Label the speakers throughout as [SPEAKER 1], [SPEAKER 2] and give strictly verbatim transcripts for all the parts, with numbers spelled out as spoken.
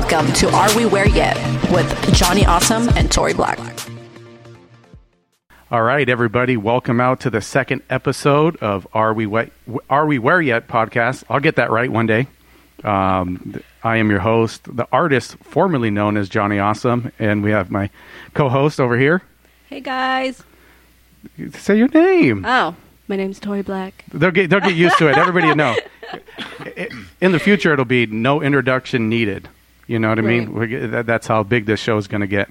[SPEAKER 1] Welcome to Are We Where Yet with Johnny Awesome and Tori Black.
[SPEAKER 2] All right, everybody, welcome out to the second episode of Are We Wet, Are We Where Yet podcast. I'll get that right one day. Um, I am your host, the artist formerly known as Johnny Awesome, and we have my co-host over here.
[SPEAKER 3] Hey, guys.
[SPEAKER 2] Say your name.
[SPEAKER 3] Oh, my name's Tori Black.
[SPEAKER 2] They'll get they'll get used to it. Everybody will know. In the future, it'll be no introduction needed. You know what I mean?
[SPEAKER 3] Right.
[SPEAKER 2] We, that, that's how big this show is going to get.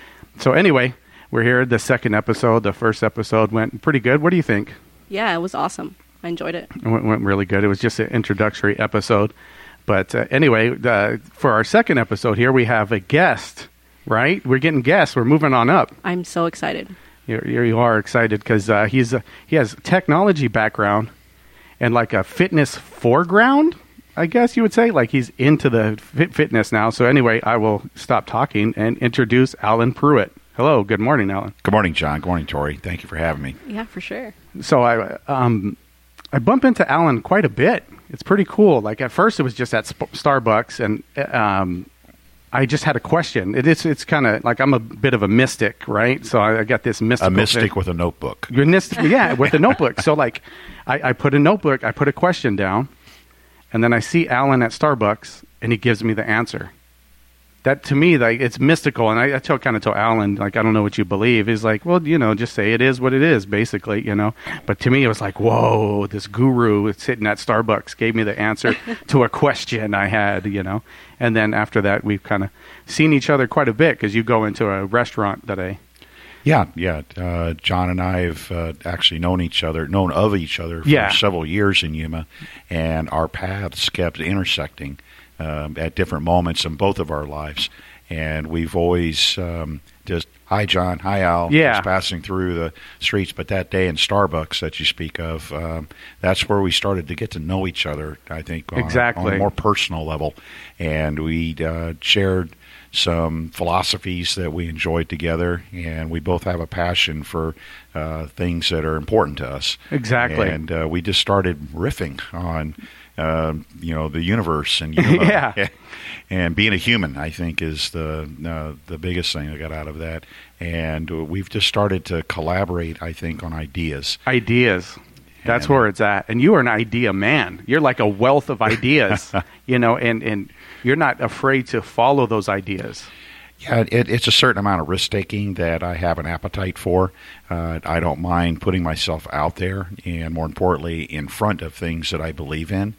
[SPEAKER 2] So anyway, we're here. The second episode, the first episode went pretty good. What do you think?
[SPEAKER 3] Yeah, it was awesome. I enjoyed it.
[SPEAKER 2] It went, went really good. It was just an introductory episode. But uh, anyway, uh, for our second episode here, we have a guest, right? We're getting guests. We're moving on up.
[SPEAKER 3] I'm so excited.
[SPEAKER 2] You're, you are excited because uh, he's a, he has technology background and like a fitness foreground, I guess you would say. Like he's into the fit fitness now. So anyway, I will stop talking and introduce Alan Pruitt. Hello. Good morning, Alan.
[SPEAKER 4] Good morning, John. Good morning, Tori. Thank you for having me.
[SPEAKER 3] Yeah, for sure.
[SPEAKER 2] So I um I bump into Alan quite a bit. It's pretty cool. Like at first it was just at Sp- Starbucks and um I just had a question. It is it's kind of like I'm a bit of a mystic, right? So I, I got this mystical
[SPEAKER 4] A mystic
[SPEAKER 2] thing.
[SPEAKER 4] with a notebook.
[SPEAKER 2] You're mystic, yeah, with a notebook. So like I, I put a notebook, I put a question down, and then I see Alan at Starbucks and he gives me the answer. That to me, like it's mystical, and I, I tell kind of tell Alan, like I don't know what you believe. He's like, well, you know, just say it is what it is, basically, you know. But to me, it was like, whoa, this guru sitting at Starbucks gave me the answer to a question I had, you know. And then after that, we've kind of seen each other quite a bit because you go into a restaurant that I.
[SPEAKER 4] Yeah, yeah. Uh, John and I have uh, actually known each other, known of each other for
[SPEAKER 2] Yeah.
[SPEAKER 4] several years in Yuma, and our paths kept intersecting um, at different moments in both of our lives. And we've always um, just, hi, John, hi, Al,
[SPEAKER 2] Yeah.
[SPEAKER 4] just passing through the streets. But that day in Starbucks that you speak of, um, that's where we started to get to know each other, I think, on,
[SPEAKER 2] Exactly.
[SPEAKER 4] a, on a more personal level. And we uh, shared some philosophies that we enjoyed together, and we both have a passion for uh, things that are important to us.
[SPEAKER 2] Exactly.
[SPEAKER 4] And uh, we just started riffing on, uh, you know, the universe and you know,
[SPEAKER 2] Yeah.
[SPEAKER 4] and being a human. I think is the uh, the biggest thing I got out of that. And we've just started to collaborate, I think, on ideas.
[SPEAKER 2] Ideas. That's
[SPEAKER 4] And-
[SPEAKER 2] where it's at. And you are an idea man. You're like a wealth of ideas, you know, and, and you're not afraid to follow those ideas.
[SPEAKER 4] Yeah, it, it's a certain amount of risk-taking that I have an appetite for. Uh, I don't mind putting myself out there and, more importantly, in front of things that I believe in.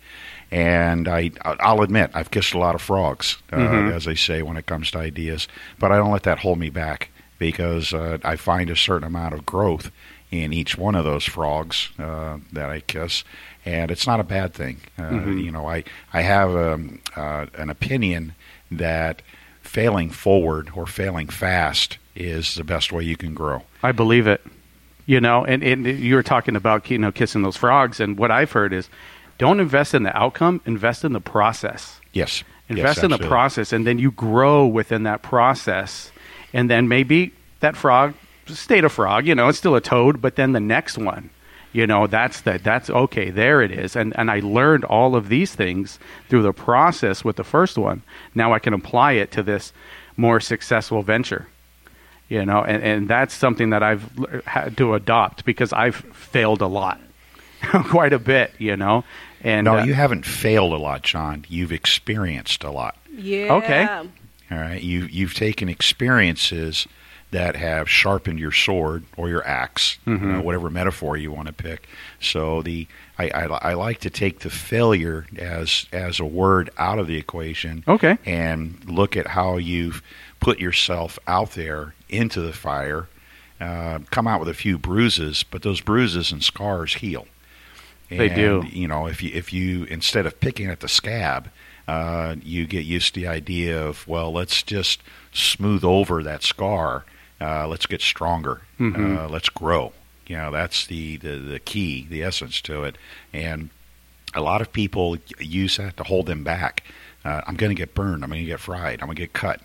[SPEAKER 4] And I, I'll admit, I've kissed a lot of frogs, uh,
[SPEAKER 2] Mhm.
[SPEAKER 4] as they say, when it comes to ideas. But I don't let that hold me back because uh, I find a certain amount of growth in each one of those frogs uh, that I kiss. And it's not a bad thing. Uh,
[SPEAKER 2] Mhm.
[SPEAKER 4] You know, I, I have um, uh, an opinion that failing forward or failing fast is the best way you can grow.
[SPEAKER 2] I believe it. You know, and, and you were talking about, you know, kissing those frogs. And what I've heard is don't invest in the outcome, invest in the process.
[SPEAKER 4] Yes.
[SPEAKER 2] Invest
[SPEAKER 4] yes,
[SPEAKER 2] in the
[SPEAKER 4] absolutely.
[SPEAKER 2] process, and then you grow within that process. And then maybe that frog stayed a frog, you know, it's still a toad, but then the next one, you know, that's the, that's okay, there it is. And and I learned all of these things through the process with the first one. Now I can apply it to this more successful venture. You know, and, and that's something that I've l- had to adopt because I've failed a lot. Quite a bit, you know. And
[SPEAKER 4] No,
[SPEAKER 2] uh,
[SPEAKER 4] you haven't failed a lot, John. You've experienced a lot.
[SPEAKER 3] Yeah.
[SPEAKER 2] Okay.
[SPEAKER 4] All right. You you've taken experiences that have sharpened your sword or your axe,
[SPEAKER 2] Mhm.
[SPEAKER 4] you know, whatever metaphor you want to pick. So the I, I, I like to take the failure as as a word out of the equation.
[SPEAKER 2] Okay.
[SPEAKER 4] And look at how you've put yourself out there into the fire, uh, come out with a few bruises, but those bruises and scars heal.
[SPEAKER 2] They
[SPEAKER 4] And,
[SPEAKER 2] do.
[SPEAKER 4] You know, if you if you instead of picking at the scab, uh, you get used to the idea of, well, let's just smooth over that scar. Uh, let's get stronger.
[SPEAKER 2] Mhm.
[SPEAKER 4] Uh, let's grow. You know, that's the, the, the key, the essence to it. And a lot of people use that to hold them back. Uh, I'm going to get burned. I'm going to get fried. I'm going to get cut.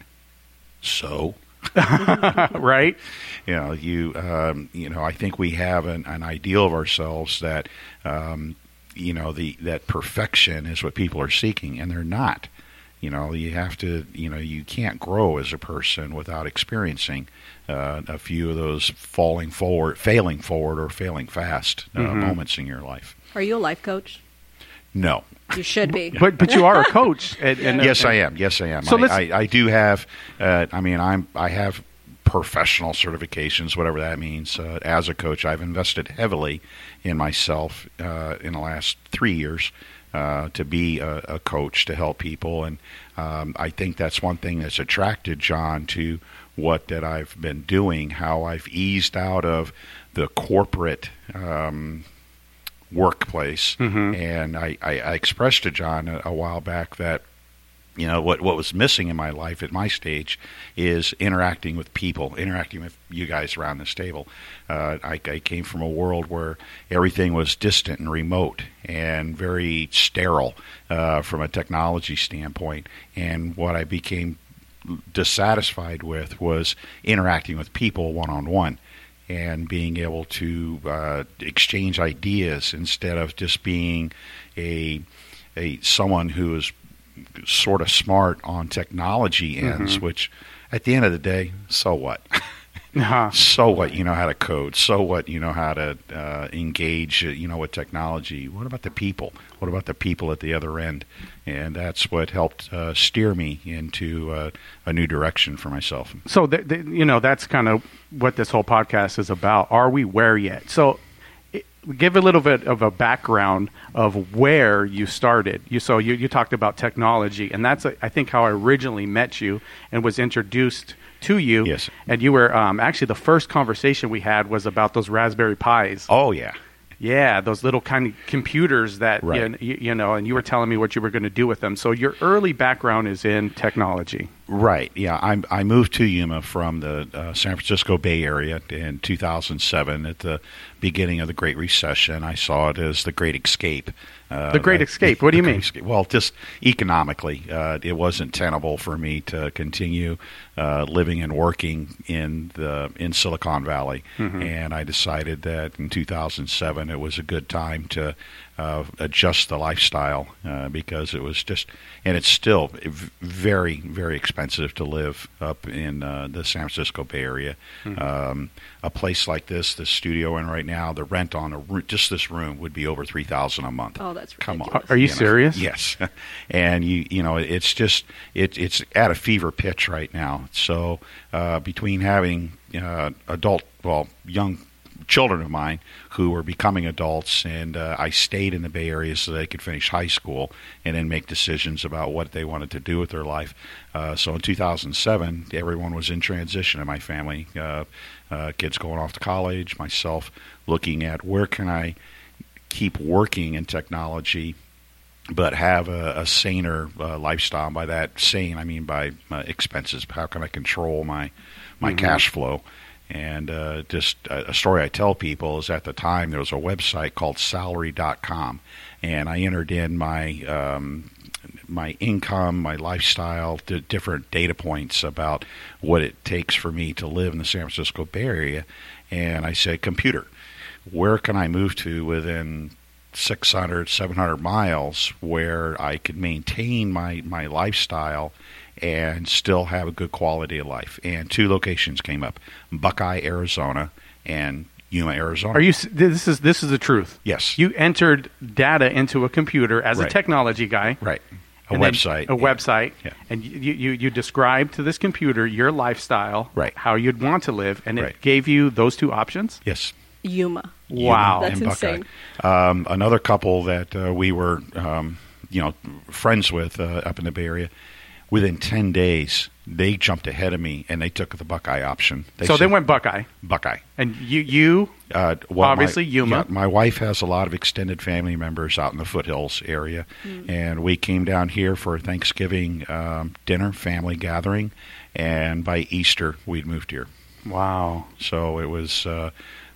[SPEAKER 4] So,
[SPEAKER 2] right?
[SPEAKER 4] you know, you um, you know, I think we have an, an ideal of ourselves that, um, you know, the that perfection is what people are seeking, and they're not. You know, you have to, you know, you can't grow as a person without experiencing uh, a few of those falling forward, failing forward, or failing fast uh,
[SPEAKER 2] Mm-hmm.
[SPEAKER 4] moments in your life.
[SPEAKER 3] Are you a life coach?
[SPEAKER 4] No.
[SPEAKER 3] You should be.
[SPEAKER 2] But but you are a coach. And, and,
[SPEAKER 4] Yes, I am. Yes, I am.
[SPEAKER 2] So
[SPEAKER 4] I,
[SPEAKER 2] let's-
[SPEAKER 4] I, I do have. Uh, I mean, I'm. I have professional certifications, whatever that means. Uh, as a coach, I've invested heavily in myself uh, in the last three years uh, to be a, a coach to help people, and um, I think that's one thing that's attracted John to what that I've been doing. How I've eased out of the corporate. Um, workplace, and I, I, I expressed to John a, a while back that, you know, what what was missing in my life at my stage is interacting with people, interacting with you guys around this table. Uh, I, I came from a world where everything was distant and remote and very sterile uh, from a technology standpoint, and what I became dissatisfied with was interacting with people one-on-one and being able to uh, exchange ideas instead of just being a a someone who is sort of smart on technology ends,
[SPEAKER 2] Mm-hmm.
[SPEAKER 4] which at the end of the day, so what?
[SPEAKER 2] Uh-huh.
[SPEAKER 4] So what? You know how to code. So what? You know how to uh, engage, uh, you know, with technology. What about the people? What about the people at the other end? And that's what helped uh, steer me into uh, a new direction for myself.
[SPEAKER 2] So, th- th- you know, that's kind of what this whole podcast is about. Are we where yet? So, it, give a little bit of a background of where you started. You so you, you talked about technology, and that's, I think, how I originally met you and was introduced to you.
[SPEAKER 4] Yes.
[SPEAKER 2] And you were um, actually the first conversation we had was about those Raspberry Pis.
[SPEAKER 4] Oh, yeah.
[SPEAKER 2] Yeah, those little kind of computers that,
[SPEAKER 4] Right.
[SPEAKER 2] you, you know, and you were telling me what you were going to do with them. So your early background is in technology.
[SPEAKER 4] Right. Yeah. I I moved to Yuma from the uh, San Francisco Bay Area in two thousand seven at the beginning of the Great Recession. I saw it as the Great Escape. Uh,
[SPEAKER 2] The Great
[SPEAKER 4] that-
[SPEAKER 2] Escape? What do you
[SPEAKER 4] the Great
[SPEAKER 2] mean?
[SPEAKER 4] Escape. Well, just economically, uh, it wasn't tenable for me to continue uh, living and working in the in Silicon Valley,
[SPEAKER 2] Mm-hmm.
[SPEAKER 4] and I decided that in two thousand seven it was a good time to uh, adjust the lifestyle uh, because it was just, and it's still v- very, very expensive to live up in uh, the San Francisco Bay Area.
[SPEAKER 2] Mm-hmm.
[SPEAKER 4] Um, a place like this, the studio we're in right now, the rent on a roo- just this room would be over three thousand a month.
[SPEAKER 3] Oh, that's
[SPEAKER 4] Come on.
[SPEAKER 3] ridiculous.
[SPEAKER 2] Are you
[SPEAKER 4] know?
[SPEAKER 2] serious?
[SPEAKER 4] Yes, and you you know it's just it it's at a fever pitch right now. So uh, between having uh, adult, well, young children of mine who were becoming adults, and uh, I stayed in the Bay Area so they could finish high school and then make decisions about what they wanted to do with their life. Uh, so in two thousand seven, everyone was in transition in my family. Uh, uh, kids going off to college, myself looking at where can I keep working in technology but have a, a saner uh, lifestyle. By that sane, I mean by uh, expenses. How can I control my my
[SPEAKER 2] Mhm.
[SPEAKER 4] cash flow? And uh, just a, a story I tell people is at the time there was a website called salary dot com, and I entered in my um, my income, my lifestyle, to different data points about what it takes for me to live in the San Francisco Bay Area, and I said, computer, where can I move to within six hundred, seven hundred miles where I could maintain my, my lifestyle and still have a good quality of life? And two locations came up, Buckeye, Arizona, and Yuma, Arizona.
[SPEAKER 2] Are you? s- This is this is the truth.
[SPEAKER 4] Yes.
[SPEAKER 2] You entered data into a computer as a
[SPEAKER 4] Right.
[SPEAKER 2] technology guy.
[SPEAKER 4] Right. A
[SPEAKER 2] and then-
[SPEAKER 4] website.
[SPEAKER 2] A
[SPEAKER 4] yeah.
[SPEAKER 2] website.
[SPEAKER 4] Yeah.
[SPEAKER 2] And you, you you described to this computer your lifestyle.
[SPEAKER 4] Right.
[SPEAKER 2] How you'd want to live, and it
[SPEAKER 4] Right.
[SPEAKER 2] gave you those two options.
[SPEAKER 4] Yes.
[SPEAKER 3] Yuma.
[SPEAKER 2] Wow.
[SPEAKER 3] That's
[SPEAKER 4] and Buckeye.
[SPEAKER 3] insane.
[SPEAKER 4] Um, another couple that uh, we were, um, you know, friends with uh, up in the Bay Area, within ten days, they jumped ahead of me and they took the Buckeye option. They
[SPEAKER 2] so they
[SPEAKER 4] said,
[SPEAKER 2] went Buckeye,
[SPEAKER 4] Buckeye.
[SPEAKER 2] and you you
[SPEAKER 4] Uh, well,
[SPEAKER 2] Obviously,
[SPEAKER 4] my,
[SPEAKER 2] Yuma.
[SPEAKER 4] yeah, my wife has a lot of extended family members out in the foothills area, and we came down here for Thanksgiving um, dinner, family gathering, and by Easter we'd moved here.
[SPEAKER 2] wow.
[SPEAKER 4] So it was uh,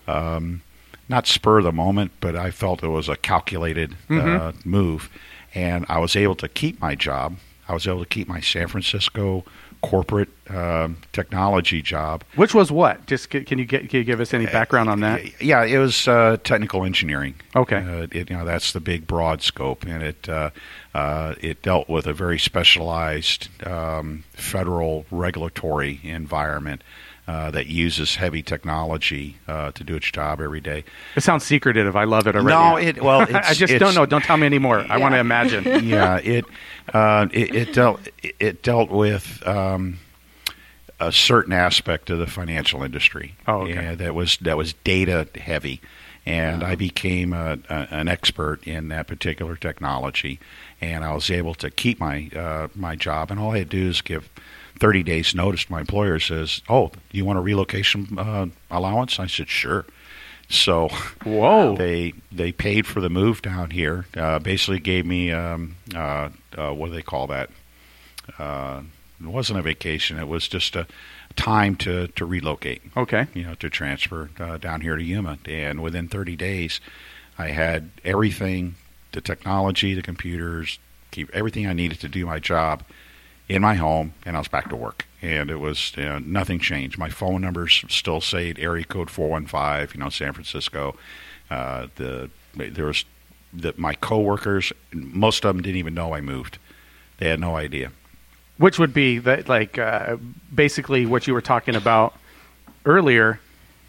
[SPEAKER 4] um, not spur of the moment, but I felt it was a calculated uh, move, and I was able to keep my job. I was able to keep my San Francisco corporate um technology job.
[SPEAKER 2] Which was what? Just c- can you get can you give us any background on that?
[SPEAKER 4] Yeah, it was uh, technical engineering.
[SPEAKER 2] Okay.
[SPEAKER 4] Uh, it, you know, that's the big broad scope, and it uh, uh, it dealt with a very specialized um, federal regulatory environment uh, that uses heavy technology uh, to do its job every day.
[SPEAKER 2] It sounds secretive. I love it already.
[SPEAKER 4] No, it well, it's,
[SPEAKER 2] I just
[SPEAKER 4] it's,
[SPEAKER 2] don't know. Don't tell me anymore. I
[SPEAKER 3] Yeah.
[SPEAKER 2] want to imagine.
[SPEAKER 4] Yeah, it uh, it, it dealt it dealt with. Um, a certain aspect of the financial industry.
[SPEAKER 2] Oh, okay.
[SPEAKER 4] And that was that was data heavy, and I became a, a, an expert in that particular technology, and I was able to keep my uh, my job. And all I had to do is give thirty days notice to my employer. Says, "Oh, do you want a relocation uh, allowance?" I said, "Sure." So,
[SPEAKER 2] Whoa.
[SPEAKER 4] they they paid for the move down here. Uh, basically, gave me um, uh, uh, what do they call that? Uh, It wasn't a vacation. It was just a time to, to relocate.
[SPEAKER 2] Okay.
[SPEAKER 4] You know, to transfer uh, down here to Yuma. And within thirty days, I had everything, the technology, the computers, keep everything I needed to do my job in my home, and I was back to work. And it was, you know, nothing changed. My phone numbers still say area code four one five, you know, San Francisco. Uh, the there was the, my coworkers, most of them didn't even know I moved. They had no idea.
[SPEAKER 2] Which would be that, like, uh, basically what you were talking about earlier.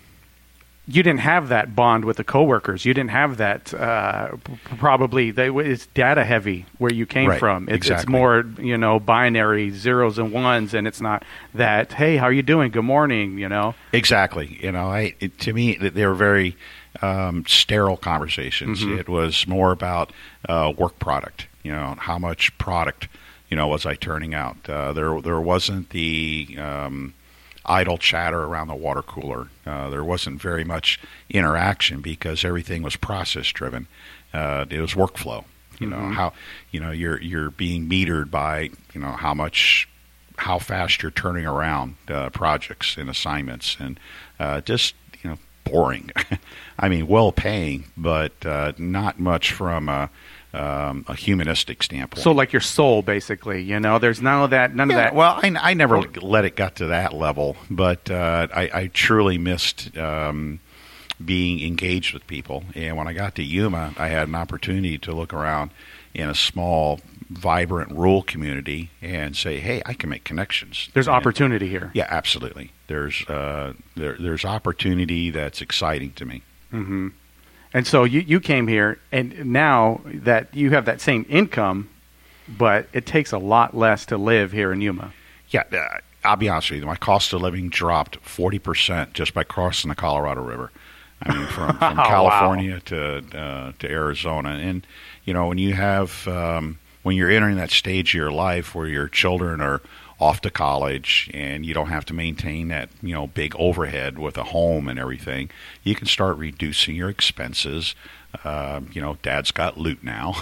[SPEAKER 2] You didn't have that bond with the coworkers. You didn't have that. Uh, p- probably they, it's data heavy where you came
[SPEAKER 4] Right,
[SPEAKER 2] from. It's, it's
[SPEAKER 4] exactly.
[SPEAKER 2] more, you know, binary zeros and ones, and it's not that. Hey, how are you doing? Good morning. You know.
[SPEAKER 4] Exactly. You know, I it, to me they were very um, sterile conversations.
[SPEAKER 2] Mhm.
[SPEAKER 4] It was more about uh, work product. You know, how much product, you know, was I turning out? Uh, there there wasn't the um, idle chatter around the water cooler. Uh, there wasn't very much interaction because everything was process driven. Uh, it was workflow. You know
[SPEAKER 2] Mhm.
[SPEAKER 4] how you know you're you're being metered by you know how much how fast you're turning around uh, projects and assignments, and uh, just you know boring. I mean, well paying, but uh, not much from a, um, a humanistic standpoint.
[SPEAKER 2] So, like your soul, basically. You know, there's none of that. None
[SPEAKER 4] Yeah,
[SPEAKER 2] of that.
[SPEAKER 4] well, I, I never
[SPEAKER 2] Oh.
[SPEAKER 4] let it get to that level, but uh, I, I truly missed um, being engaged with people. And when I got to Yuma, I had an opportunity to look around in a small, vibrant rural community and say, "Hey, I can make connections."
[SPEAKER 2] There's
[SPEAKER 4] And-
[SPEAKER 2] opportunity here.
[SPEAKER 4] Yeah, absolutely. There's uh, there, there's opportunity that's exciting to me.
[SPEAKER 2] hmm And so you, you came here, and now that you have that same income, but it takes a lot less to live here in Yuma.
[SPEAKER 4] Yeah, uh, I'll be honest with you. My cost of living dropped forty percent just by crossing the Colorado River. I mean, from, from
[SPEAKER 2] Wow.
[SPEAKER 4] California to uh, to Arizona, and you know, when you have um, when you're entering that stage of your life where your children are off to college and you don't have to maintain that you know big overhead with a home and everything, you can start reducing your expenses. Uh, you know, Dad's got loot now.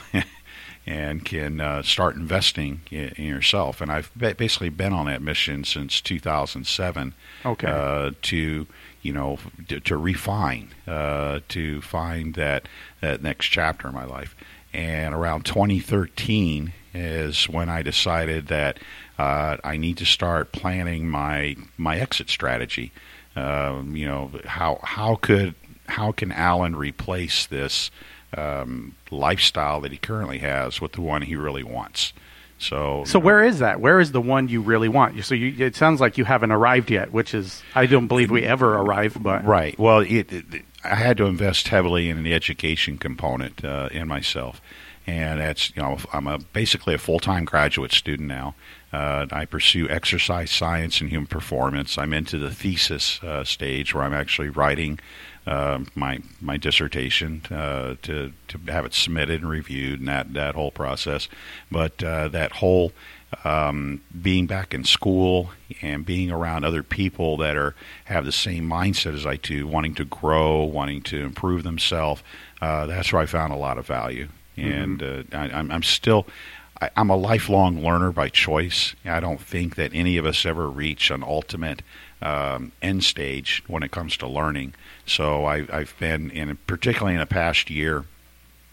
[SPEAKER 4] And can uh, start investing in, in yourself. And I've ba- basically been on that mission since two thousand seven.
[SPEAKER 2] Okay.
[SPEAKER 4] Uh, to you know to, to refine, uh, to find that that next chapter in my life. And around twenty thirteen is when I decided that uh, I need to start planning my my exit strategy. Um, you know how how could how can Alan replace this um, lifestyle that he currently has with the one he really wants? So,
[SPEAKER 2] So
[SPEAKER 4] you know,
[SPEAKER 2] where is that? Where is the one you really want? So you, it sounds like you haven't arrived yet, which is I don't believe we ever arrive. But
[SPEAKER 4] right? Well, it, it, I had to invest heavily in the education component uh, in myself, and that's you know I'm a basically a full time graduate student now. Uh, I pursue exercise science and human performance. I'm into the thesis uh, stage where I'm actually writing uh, my my dissertation uh, to to have it submitted and reviewed, and that that whole process. But uh, that whole um, being back in school and being around other people that are have the same mindset as I do, wanting to grow, wanting to improve themselves, uh, that's where I found a lot of value. And uh, I, I'm, I'm still. I, I'm a lifelong learner by choice. I don't think that any of us ever reach an ultimate um, end stage when it comes to learning. So I, I've been, in, particularly in the past year,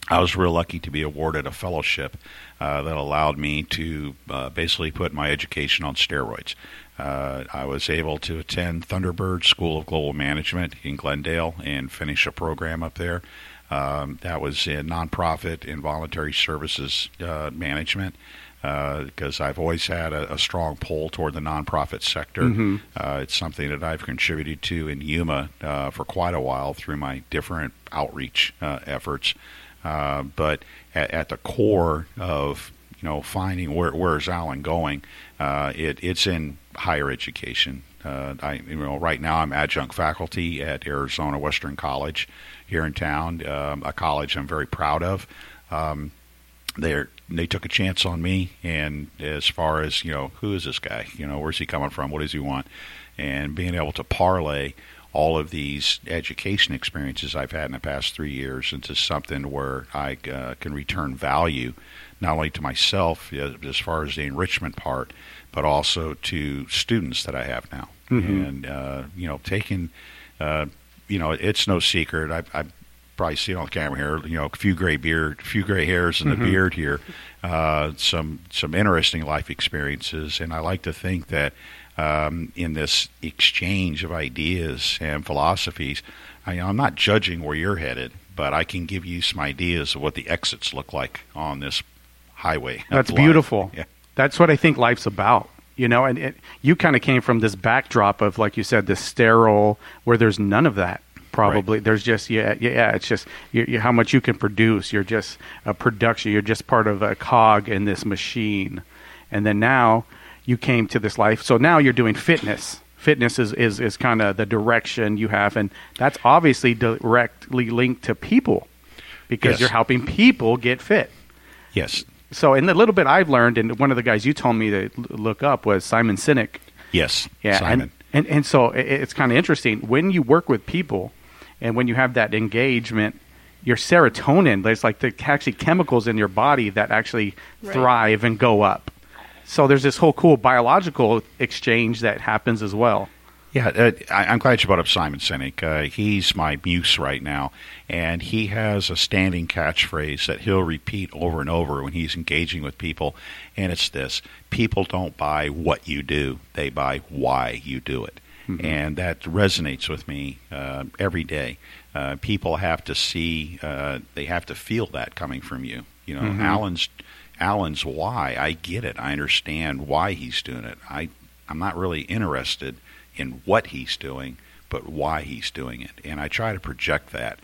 [SPEAKER 4] I was real lucky to be awarded a fellowship uh, that allowed me to uh, basically put my education on steroids. Uh, I was able to attend Thunderbird School of Global Management in Glendale and finish a program up there. Um, that was in nonprofit and voluntary services uh, management, because uh, I've always had a, a strong pull toward the nonprofit sector. Mm-hmm. Uh, it's something that I've contributed to in Yuma uh, for quite a while through my different outreach uh, efforts. Uh, but at, at the core of you know finding where where's Alan going, uh, it, it's in higher education. Uh, I you know right now I'm adjunct faculty at Arizona Western College here in town, um, a college I'm very proud of. Um, they they took a chance on me, and as far as you know, who is this guy? You know, where's he coming from? What does he want? And being able to parlay all of these education experiences I've had in the past three years into something where I uh, can return value, not only to myself uh, as far as the enrichment part, but also to students that I have now. Mm-hmm. And, uh, you know, taking, uh, you know, it's no secret. I, I probably see it on the camera here, you know, a few gray beard, a few gray hairs in the mm-hmm. beard here, uh, some, some interesting life experiences. And I like to think that, Um, in this exchange of ideas and philosophies, I, I'm not judging where you're headed, but I can give you some ideas of what the exits look like on this highway.
[SPEAKER 2] That's beautiful. Yeah. That's what I think life's about. You know, and it, you kind of came from this backdrop of, like you said, this sterile, where there's none of that. Probably right. There's just yeah yeah it's just you, you, how much you can produce. You're just a production. You're just part of a cog in this machine, and then now. You came to this life. So now you're doing fitness. Fitness is, is, is kind of the direction you have. And that's obviously directly linked to people because yes. you're helping people get fit.
[SPEAKER 4] Yes.
[SPEAKER 2] So in the little bit I've learned, and one of the guys you told me to look up was Simon Sinek.
[SPEAKER 4] Yes,
[SPEAKER 2] yeah,
[SPEAKER 4] Simon.
[SPEAKER 2] And, and, and so it, it's kind of interesting. When you work with people and when you have that engagement, your serotonin, there's like the actually chemicals in your body that actually right. thrive and go up. So there's this whole cool biological exchange that happens as well.
[SPEAKER 4] Yeah, uh, I, I'm glad you brought up Simon Sinek. Uh, he's my muse right now, and he has a standing catchphrase that he'll repeat over and over when he's engaging with people, and it's this: people don't buy what you do, they buy why you do it. Mm-hmm. And that resonates with me uh, every day. Uh, people have to see, uh, they have to feel that coming from you. You know, mm-hmm. Alan's... Alan's why, I get it. I understand why he's doing it. I, I'm not really interested in what he's doing, but why he's doing it. And I try to project that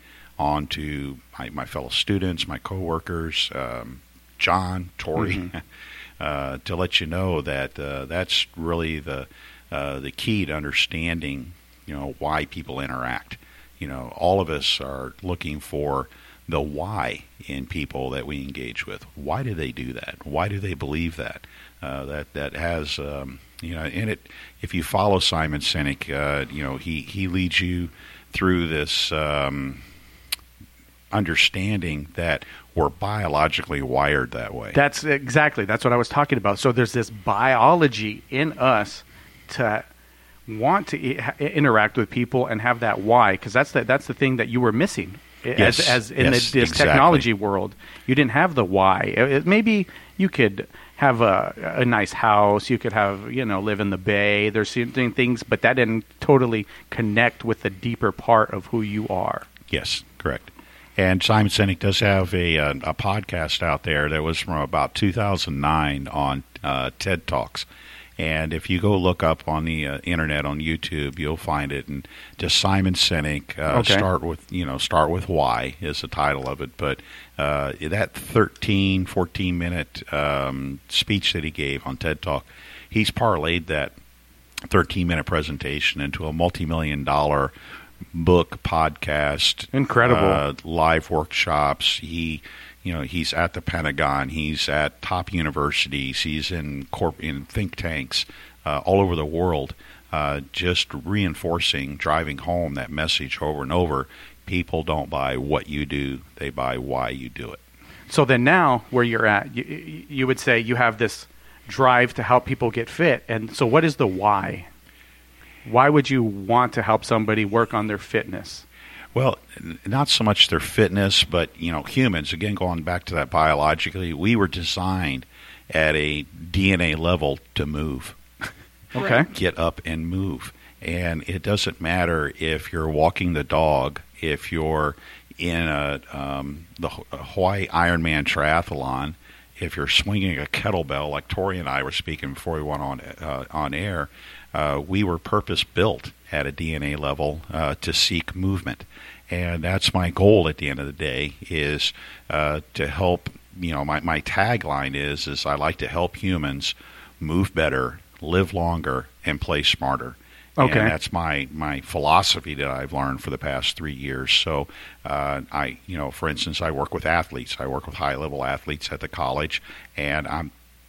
[SPEAKER 4] onto my, my fellow students, my coworkers, um, John, Tori, mm-hmm. uh, to let you know that uh, that's really the uh, the key to understanding, you know, why people interact. You know, all of us are looking for the why in people that we engage with. Why do they do that? Why do they believe that? Uh, that that has um, you know in it. If you follow Simon Sinek, uh, you know he he leads you through this um, understanding that we're biologically wired that way.
[SPEAKER 2] That's exactly that's what I was talking about. So there's this biology in us to want to I- interact with people and have that why, because that's the that's the thing that you were missing.
[SPEAKER 4] Yes,
[SPEAKER 2] as, as in
[SPEAKER 4] yes,
[SPEAKER 2] the, this
[SPEAKER 4] exactly.
[SPEAKER 2] technology world, you didn't have the why. It, it, maybe you could have a, a nice house. You could have, you know, live in the Bay. There's certain things, but that didn't totally connect with the deeper part of who you are.
[SPEAKER 4] Yes, correct. And Simon Sinek does have a, a, a podcast out there that was from about two thousand nine on uh, TED Talks. And if you go look up on the uh, internet on YouTube, you'll find it. And just Simon Sinek, uh,
[SPEAKER 2] okay.
[SPEAKER 4] start with you know start with why is the title of it. But uh, that thirteen, fourteen minute um, speech that he gave on TED Talk, he's parlayed that thirteen minute presentation into a multi-million dollar book, podcast,
[SPEAKER 2] incredible
[SPEAKER 4] uh, live workshops. He. You know, he's at the Pentagon. He's at top universities. He's in corp in think tanks uh, all over the world, uh, just reinforcing, driving home that message over and over. People don't buy what you do; they buy why you do it.
[SPEAKER 2] So then, now where you're at, you, you would say you have this drive to help people get fit, and so what is the why? Why would you want to help somebody work on their fitness?
[SPEAKER 4] Well, n- not so much their fitness, but, you know, humans, again, going back to that biologically, we were designed at a D N A level to move.
[SPEAKER 2] Okay.
[SPEAKER 3] Right.
[SPEAKER 4] Get up and move. And it doesn't matter if you're walking the dog, if you're in a um, the Hawaii Ironman triathlon, if you're swinging a kettlebell, like Tori and I were speaking before we went on uh, on air, uh, we were purpose built at a D N A level uh, to seek movement, and that's my goal at the end of the day is uh, to help. You know, my my tagline is is I like to help humans move better, live longer, and play smarter.
[SPEAKER 2] Okay.
[SPEAKER 4] And that's my, my philosophy that I've learned for the past three years. So, uh, I, you know, for instance, I work with athletes. I work with high-level athletes at the college, and I'm,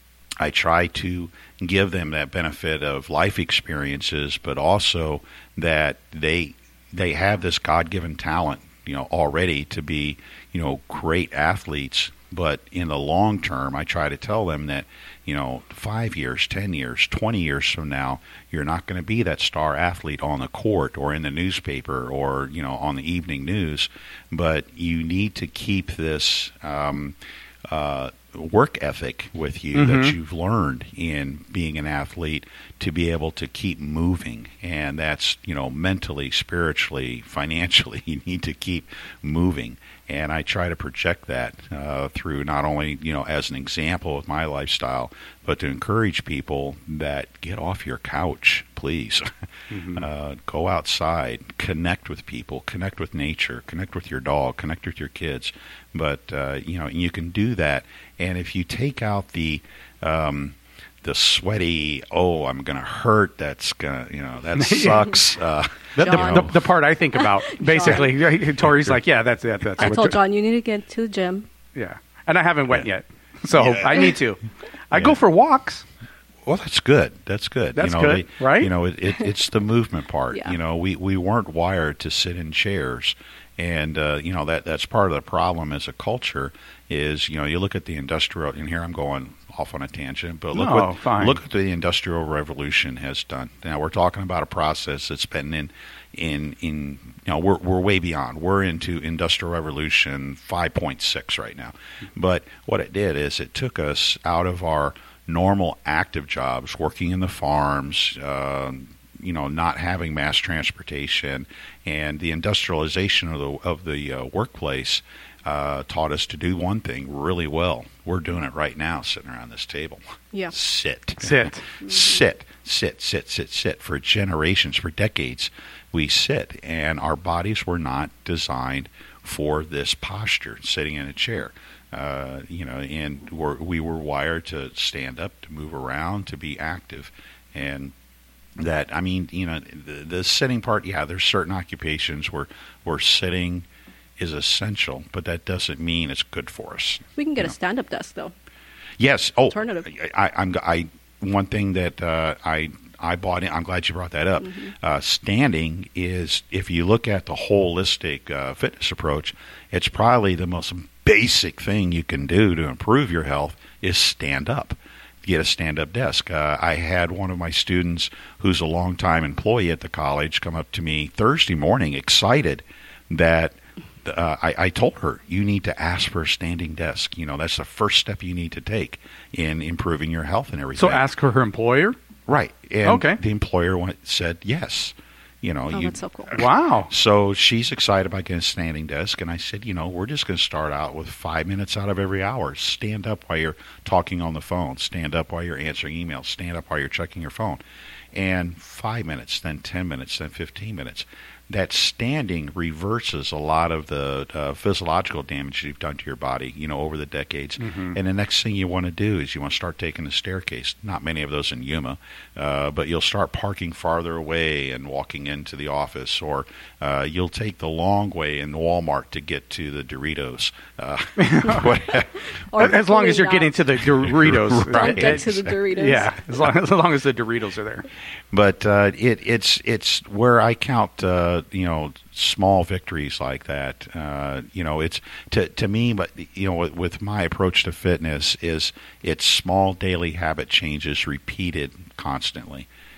[SPEAKER 4] I try to give them that benefit of life experiences, but also that they they have this God-given talent, you know, already to be, you know, great athletes. But in the long term, I try to tell them that, you know, five years, ten years, twenty years from now, you're not going to be that star athlete on the court or in the newspaper or, you know, on the evening news. But you need to keep this um, uh, work ethic with you
[SPEAKER 2] Mm-hmm.
[SPEAKER 4] that you've learned in being an athlete to be able to keep moving. And that's, you know, mentally, spiritually, financially, you need to keep moving. And I try to project that uh, through not only, you know, as an example of my lifestyle, but to encourage people that get off your couch, please. Mm-hmm. uh, go outside, connect with people, connect with nature, connect with your dog, connect with your kids. But, uh, you know, you can do that. And if you take out the... Um, the sweaty, oh, I'm going to hurt, that's going to, you know, that sucks. Uh,
[SPEAKER 2] The, the,
[SPEAKER 3] John.
[SPEAKER 2] the, the part I think about, basically, Tori's like, yeah, that's it. That's
[SPEAKER 3] I
[SPEAKER 2] what
[SPEAKER 3] told
[SPEAKER 2] you-
[SPEAKER 3] John you need to get to the gym.
[SPEAKER 2] Yeah. And I haven't went
[SPEAKER 4] Yeah.
[SPEAKER 2] yet. So
[SPEAKER 4] Yeah.
[SPEAKER 2] I need to. I
[SPEAKER 4] Yeah.
[SPEAKER 2] go for walks.
[SPEAKER 4] Well, that's good. That's good.
[SPEAKER 2] That's
[SPEAKER 4] you know,
[SPEAKER 2] good,
[SPEAKER 4] they-
[SPEAKER 2] right?
[SPEAKER 4] You know, it, it, it's the movement part.
[SPEAKER 3] Yeah.
[SPEAKER 4] You know, we, we weren't wired to sit in chairs. And, uh, you know, that that's part of the problem as a culture is, you know, you look at the industrial, and here I'm going off on a tangent, but look
[SPEAKER 2] No,
[SPEAKER 4] what
[SPEAKER 2] fine.
[SPEAKER 4] look what the Industrial Revolution has done. Now, we're talking about a process that's been in, in, in you know, we're, we're way beyond. We're into Industrial Revolution five point six right now. But what it did is it took us out of our normal active jobs, working in the farms, um, you know, not having mass transportation, and the industrialization of the of the uh, workplace uh, taught us to do one thing really well. We're doing it right now, sitting around this table.
[SPEAKER 3] Yeah.
[SPEAKER 4] Sit,
[SPEAKER 2] Sit.
[SPEAKER 4] sit, sit, sit, sit, sit. For generations, for decades, we sit, and our bodies were not designed for this posture, sitting in a chair. Uh, you know, and we're, we were wired to stand up, to move around, to be active, and that, I mean, you know, the, the sitting part, yeah, there's certain occupations where, where sitting is essential, but that doesn't mean it's good for us.
[SPEAKER 3] We can get
[SPEAKER 4] you
[SPEAKER 3] a
[SPEAKER 4] know.
[SPEAKER 3] stand-up desk, though.
[SPEAKER 4] Yes. Oh,
[SPEAKER 3] Alternative.
[SPEAKER 4] I, I'm, I, one thing that uh, I, I bought in, I'm glad you brought that up.
[SPEAKER 3] Mm-hmm.
[SPEAKER 4] Uh, standing is, if you look at the holistic uh, fitness approach, it's probably the most basic thing you can do to improve your health is stand up. Get a stand-up desk. Uh, I had one of my students who's a longtime employee at the college come up to me Thursday morning excited that uh, I, I told her, you need to ask for a standing desk. You know, that's the first step you need to take in improving your health and everything.
[SPEAKER 2] So ask her her employer?
[SPEAKER 4] Right. And
[SPEAKER 2] Okay.
[SPEAKER 4] the employer went, said yes. You know,
[SPEAKER 3] Oh,
[SPEAKER 4] you,
[SPEAKER 3] that's so cool.
[SPEAKER 2] Wow.
[SPEAKER 4] so she's excited about getting a standing desk, and I said, you know, we're just going to start out with five minutes out of every hour. Stand up while you're talking on the phone. Stand up while you're answering emails. Stand up while you're checking your phone. And five minutes, then ten minutes, then fifteen minutes. That standing reverses a lot of the uh, physiological damage you've done to your body, you know, over the decades.
[SPEAKER 2] Mm-hmm.
[SPEAKER 4] And the next thing you want to do is you want to start taking the staircase. Not many of those in Yuma, uh, but you'll start parking farther away and walking into the office, or uh, you'll take the long way in Walmart to get to the Doritos. Uh, whatever.
[SPEAKER 3] Or
[SPEAKER 2] As long as
[SPEAKER 3] pulling
[SPEAKER 2] you're
[SPEAKER 3] out.
[SPEAKER 2] getting to the Doritos.
[SPEAKER 4] Right.
[SPEAKER 3] Don't get to the Doritos.
[SPEAKER 2] Yeah, as long, as long as the Doritos are there.
[SPEAKER 4] But uh, it, it's it's where I count, uh, you know, small victories like that. Uh, you know, it's to to me, but you know, with, with my approach to fitness is it's small daily habit changes repeated constantly.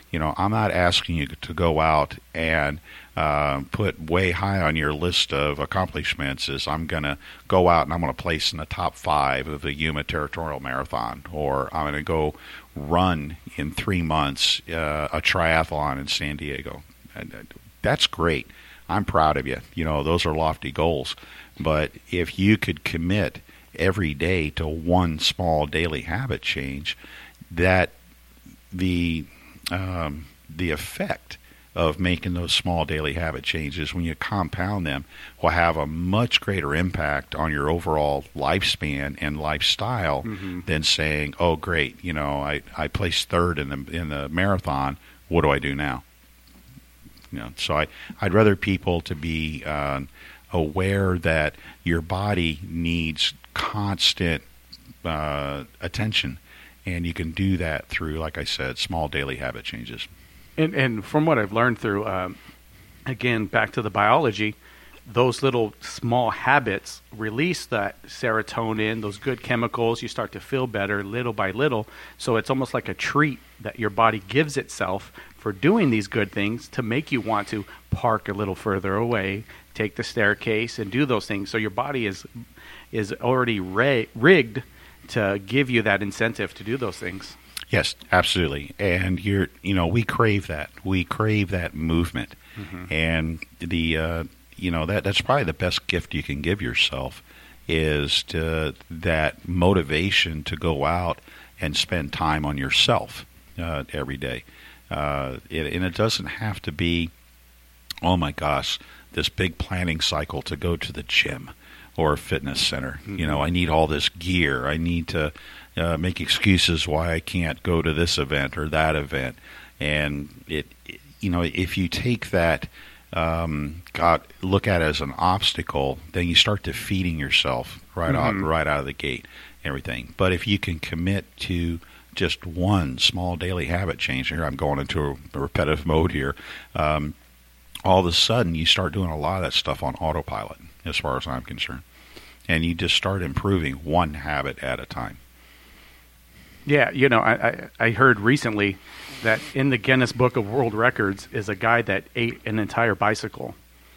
[SPEAKER 4] You know, I'm not asking you to go out and uh, put way high on your list of accomplishments is I'm going to go out and I'm going to place in the top five of the Yuma Territorial Marathon, or I'm going to go run in three months uh, a triathlon in San Diego. And that's great. I'm proud of you. You know, those are lofty goals. But if you could commit every day to one small daily habit change, that the um, the effect of making those small daily habit changes, when you compound them, will have a much greater impact on your overall lifespan and lifestyle mm-hmm. than saying, "Oh, great, you know, I, I placed third in the in the marathon. What do I do now?" You know, so I I'd rather people to be uh, aware that your body needs constant uh, attention, and you can do that through, like I said, small daily habit changes.
[SPEAKER 2] And, and from what I've learned through, um, again, back to the biology, those little small habits release that serotonin, those good chemicals. You start to feel better little by little. So it's almost like a treat that your body gives itself for doing these good things to make you want to park a little further away, take the staircase, and do those things. So your body is is already ra- rigged to give you that incentive to do those things.
[SPEAKER 4] Yes, absolutely. And you're, you know, we crave that. We crave that movement. Mm-hmm. And the, uh, you know, that that's probably the best gift you can give yourself is to that motivation to go out and spend time on yourself uh, every day. Uh, it, and it doesn't have to be, oh my gosh, this big planning cycle to go to the gym or a fitness center. Mm-hmm. You know, I need all this gear. I need to uh, make excuses why I can't go to this event or that event. And it, it you know, if you take that, um, God, look at it as an obstacle, then you start defeating yourself right mm-hmm. out, right out of the gate. Everything. But if you can commit to just one small daily habit change, here I'm going into a, a repetitive mode here. Um, all of a sudden, you start doing a lot of that stuff on autopilot, as far as I'm concerned. And you just start improving one habit at a time.
[SPEAKER 2] Yeah, you know, I, I, I heard recently that in the Guinness Book of World Records is a guy that ate an entire bicycle.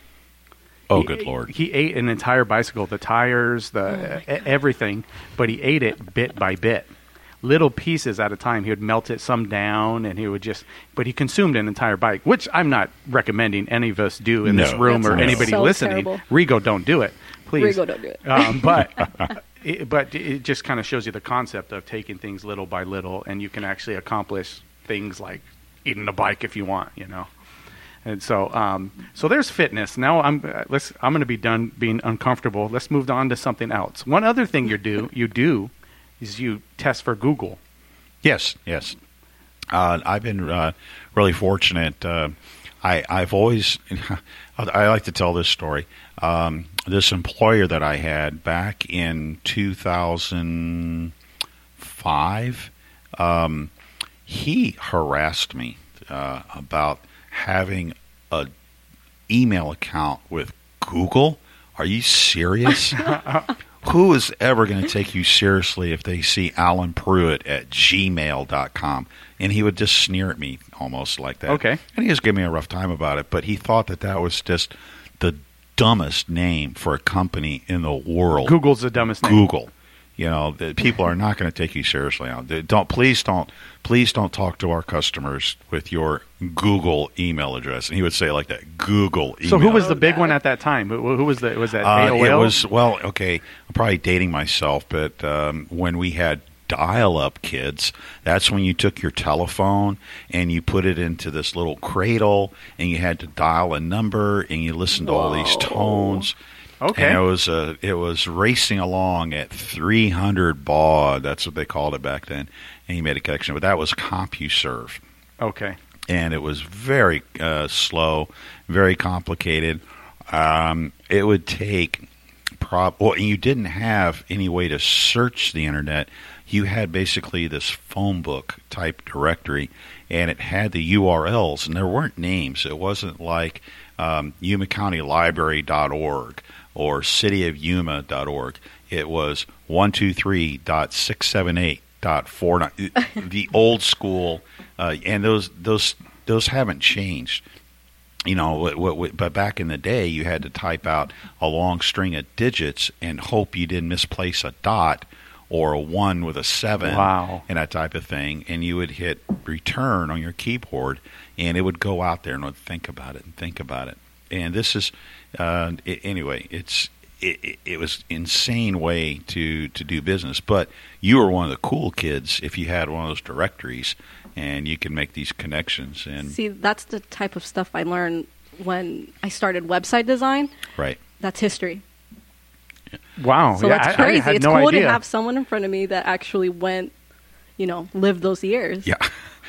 [SPEAKER 4] Oh,
[SPEAKER 2] he,
[SPEAKER 4] good Lord.
[SPEAKER 2] He ate an entire bicycle, the tires, the oh everything, but he ate it bit by bit. Little pieces at a time. He would melt it some down, and he would just, but he consumed an entire bike, which I'm not recommending any of us do in
[SPEAKER 4] no,
[SPEAKER 2] this room or anybody
[SPEAKER 3] so
[SPEAKER 2] listening.
[SPEAKER 3] terrible.
[SPEAKER 2] Rigo, don't do it, please.
[SPEAKER 3] Rigo, don't do it.
[SPEAKER 2] Um, but, it, but it just kind of shows you the concept of taking things little by little, and you can actually accomplish things like eating a bike if you want, you know. And so, um, so there's fitness. Now I'm uh, let's I'm going to be done being uncomfortable. Let's move on to something else. One other thing you do you do is you test for Google.
[SPEAKER 4] Yes, yes. Uh, I've been uh, really fortunate. Uh, I I've always I like to tell this story. Um, this employer that I had back in two thousand five, um, he harassed me uh, about having a email account with Google. Are you serious? Who is ever going to take you seriously if they see Alan Pruitt at gmail dot com? And he would just sneer at me almost like that.
[SPEAKER 2] Okay.
[SPEAKER 4] And he was giving me a rough time about it, but he thought that that was just the dumbest name for a company in the world.
[SPEAKER 2] Google's the dumbest name.
[SPEAKER 4] Google. You know, the people are not going to take you seriously now. They don't please don't please don't talk to our customers with your Google email address. And he would say it like that, Google email.
[SPEAKER 2] So who was the
[SPEAKER 3] Oh,
[SPEAKER 2] big
[SPEAKER 3] God.
[SPEAKER 2] one at that time? Who, who was the was that
[SPEAKER 4] Uh,
[SPEAKER 2] A O L?
[SPEAKER 4] it was well, okay. I'm probably dating myself, but um, when we had dial-up kids, that's when you took your telephone and you put it into this little cradle, and you had to dial a number, and you listened to all these tones.
[SPEAKER 2] Okay.
[SPEAKER 4] And it was uh, it was racing along at three hundred baud. That's what they called it back then. And you made a connection, but that was CompuServe.
[SPEAKER 2] Okay.
[SPEAKER 4] And it was very uh, slow, very complicated. Um, it would take prob. Well, and you didn't have any way to search the internet. You had basically this phone book type directory, and it had the U R Ls, and there weren't names. It wasn't like um, Yuma County Library dot org or City of Yuma dot org. It was one two three dot six seven eight dot four nine, the old school, uh, and those those those haven't changed. You know, what, what, what, but back in the day, you had to type out a long string of digits and hope you didn't misplace a dot or a one with a seven,
[SPEAKER 2] wow.
[SPEAKER 4] and that type of thing. And you would hit return on your keyboard, and it would go out there and would think about it and think about it. And this is, uh, it, anyway, it's it, it, it was insane way to, to do business. But you were one of the cool kids if you had one of those directories, and you can make these connections. And
[SPEAKER 3] See, that's the type of stuff I learned when I started website design.
[SPEAKER 4] Right.
[SPEAKER 3] That's history.
[SPEAKER 2] Wow.
[SPEAKER 3] So
[SPEAKER 2] yeah,
[SPEAKER 3] that's
[SPEAKER 2] I,
[SPEAKER 3] crazy.
[SPEAKER 2] I had
[SPEAKER 3] It's
[SPEAKER 2] no
[SPEAKER 3] cool
[SPEAKER 2] idea.
[SPEAKER 3] to have someone in front of me that actually went, you know, lived those years.
[SPEAKER 4] Yeah.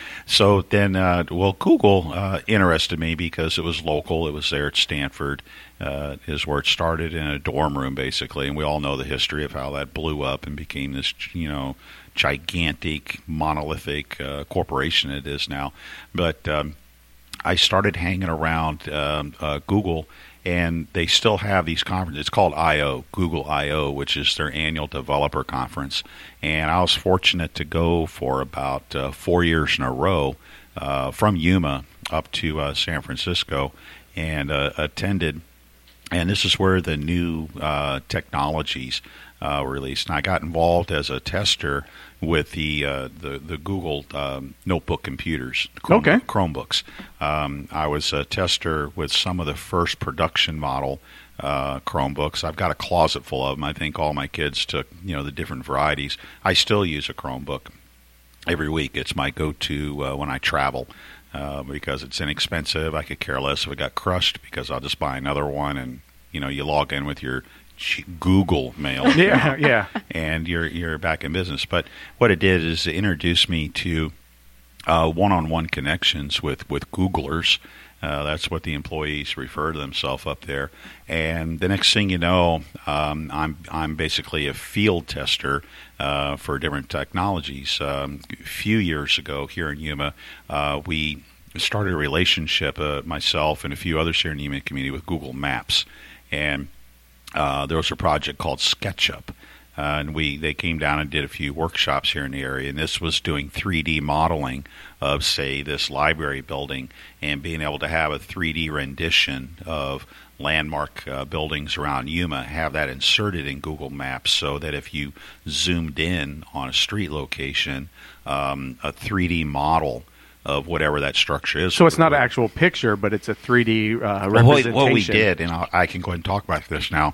[SPEAKER 4] So then, uh, well, Google uh, interested me because it was local. It was there at Stanford, uh, is where it started in a dorm room, basically. And we all know the history of how that blew up and became this, you know, gigantic, monolithic uh, corporation it is now. But um, I started hanging around um, uh, Google, and they still have these conferences. It's called I O, Google I O, which is their annual developer conference. And I was fortunate to go for about uh, four years in a row uh, from Yuma up to uh, San Francisco and uh, attended. And this is where the new uh, technologies uh, were released. And I got involved as a tester with the uh, the, the Google um, notebook computers, Chrome,
[SPEAKER 2] Okay.
[SPEAKER 4] Chromebooks. Um, I was a tester with some of the first production model uh, Chromebooks. I've got a closet full of them. I think all my kids took, you know, the different varieties. I still use a Chromebook every week. It's my go-to uh, when I travel. Uh, because it's inexpensive. I could care less if it got crushed because I'll just buy another one, and you know, you log in with your Google Mail,
[SPEAKER 2] Yeah, yeah.
[SPEAKER 4] and you're you're back in business. But what it did is it introduced me to uh, one-on-one connections with with Googlers. Uh, that's what the employees refer to themselves up there. And the next thing you know, um, I'm I'm basically a field tester uh, for different technologies. Um, a few years ago here in Yuma, uh, we started a relationship, uh, myself and a few others here in the Yuma community, with Google Maps. And uh, there was a project called SketchUp. Uh, and we they came down and did a few workshops here in the area, and this was doing three D modeling of, say, this library building, and being able to have a three D rendition of landmark uh, buildings around Yuma, have that inserted in Google Maps, so that if you zoomed in on a street location, um, a three D model of whatever that structure is.
[SPEAKER 2] So it's not an actual picture, but it's a three D uh,
[SPEAKER 4] Well,
[SPEAKER 2] representation.
[SPEAKER 4] what we did, and I'll, I can go ahead and talk about this now,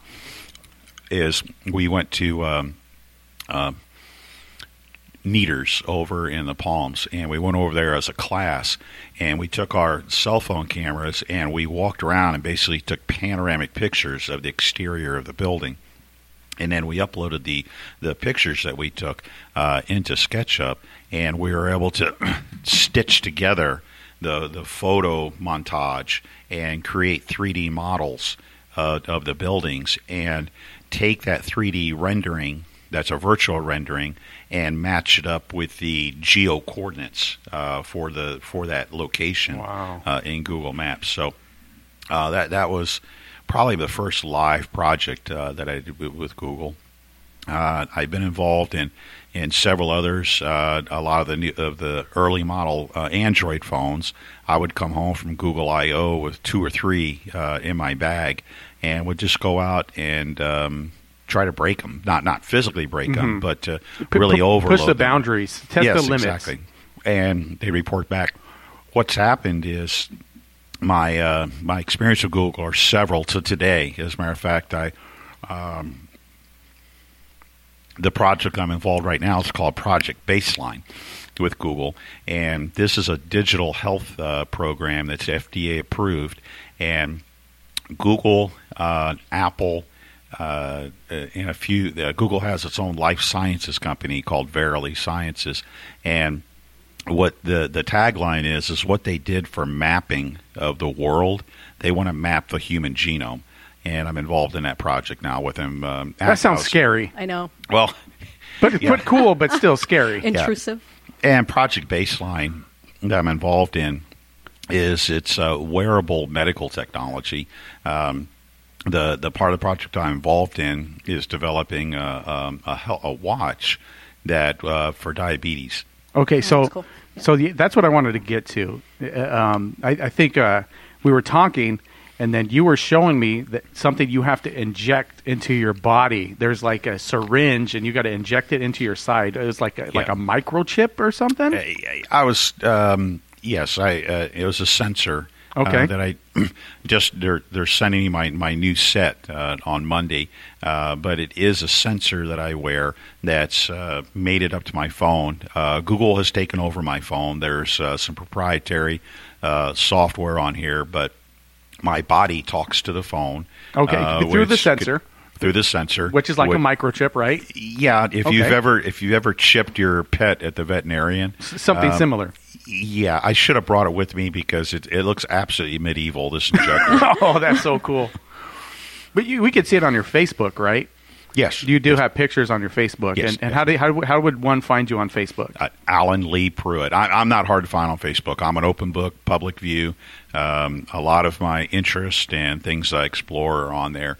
[SPEAKER 4] is we went to um, uh, Neaters over in the Palms, and we went over there as a class, and we took our cell phone cameras and we walked around and basically took panoramic pictures of the exterior of the building. And then we uploaded the, the pictures that we took uh, into SketchUp, and we were able to stitch together the, the photo montage and create three D models uh, of the buildings, and take that three D rendering, that's a virtual rendering, and match it up with the geo coordinates uh, for the for that location.
[SPEAKER 2] Wow.
[SPEAKER 4] uh, in Google Maps. So uh, that that was probably the first live project uh, that I did with, with Google. Uh, I've been involved in, in several others. Uh, a lot of the new, of the early model uh, Android phones, I would come home from Google I O with two or three uh, in my bag, and would just go out and um, try to break them. Not not physically break them,
[SPEAKER 2] Mhm.
[SPEAKER 4] but uh,
[SPEAKER 2] P-
[SPEAKER 4] really
[SPEAKER 2] pu-
[SPEAKER 4] overload
[SPEAKER 2] push the
[SPEAKER 4] them.
[SPEAKER 2] boundaries, test
[SPEAKER 4] yes,
[SPEAKER 2] the limits.
[SPEAKER 4] Exactly. And they report back. What's happened is my uh, my experience with Google are several to today. As a matter of fact, I um, the project I'm involved right now is called Project Baseline with Google, and this is a digital health uh, program that's F D A approved, and Google, uh, Apple, uh, and a few. Uh, Google has its own life sciences company called Verily Sciences, and what the the tagline is is what they did for mapping of the world. They want to map the human genome, and I'm involved in that project now with them. Um,
[SPEAKER 2] That sounds
[SPEAKER 4] Atmos.
[SPEAKER 2] scary,
[SPEAKER 3] I know.
[SPEAKER 4] Well,
[SPEAKER 2] but
[SPEAKER 4] Yeah.
[SPEAKER 2] but cool, but still scary.
[SPEAKER 3] Intrusive.
[SPEAKER 4] and Project Baseline that I'm involved in is it's uh, wearable medical technology. Um, the the part of the project I'm involved in is developing a, um, a, hel- a watch that uh, for diabetes.
[SPEAKER 2] Okay, so
[SPEAKER 3] that's cool.
[SPEAKER 2] so the, that's what I wanted to get to. Uh, Um, I, I think uh, we were talking, and then you were showing me that something you have to inject into your body. There's like a syringe, and you got to inject it into your side. It was like a, like
[SPEAKER 4] Yeah.
[SPEAKER 2] a microchip or something.
[SPEAKER 4] I, I was um, yes, I uh, it was a sensor.
[SPEAKER 2] Okay.
[SPEAKER 4] Uh, that I just they're they're sending me my my new set uh, on Monday, uh, but it is a sensor that I wear that's uh, made it up to my phone. Uh, Google has taken over my phone. There's uh, some proprietary uh, software on here, but my body talks to the phone.
[SPEAKER 2] Okay,
[SPEAKER 4] uh,
[SPEAKER 2] through the
[SPEAKER 4] which
[SPEAKER 2] sensor.
[SPEAKER 4] could- through the sensor,
[SPEAKER 2] Which is like
[SPEAKER 4] Wh-
[SPEAKER 2] a microchip, right?
[SPEAKER 4] Yeah, if
[SPEAKER 2] Okay.
[SPEAKER 4] you've ever if you've ever chipped your pet at the veterinarian,
[SPEAKER 2] S- Something
[SPEAKER 4] um,
[SPEAKER 2] similar.
[SPEAKER 4] Yeah, I should have brought it with me because it it looks absolutely medieval. This injector.
[SPEAKER 2] Oh, that's so cool. But you, we could see it on your Facebook, right?
[SPEAKER 4] Yes,
[SPEAKER 2] You do have pictures on your Facebook.
[SPEAKER 4] Yes,
[SPEAKER 2] and and
[SPEAKER 4] yes.
[SPEAKER 2] how, do, how, how would one find you on Facebook?
[SPEAKER 4] uh, Alan Lee Pruitt. I, I'm not hard to find on Facebook. I'm an open book, public view. Um, a lot of my interest and things I explore are on there.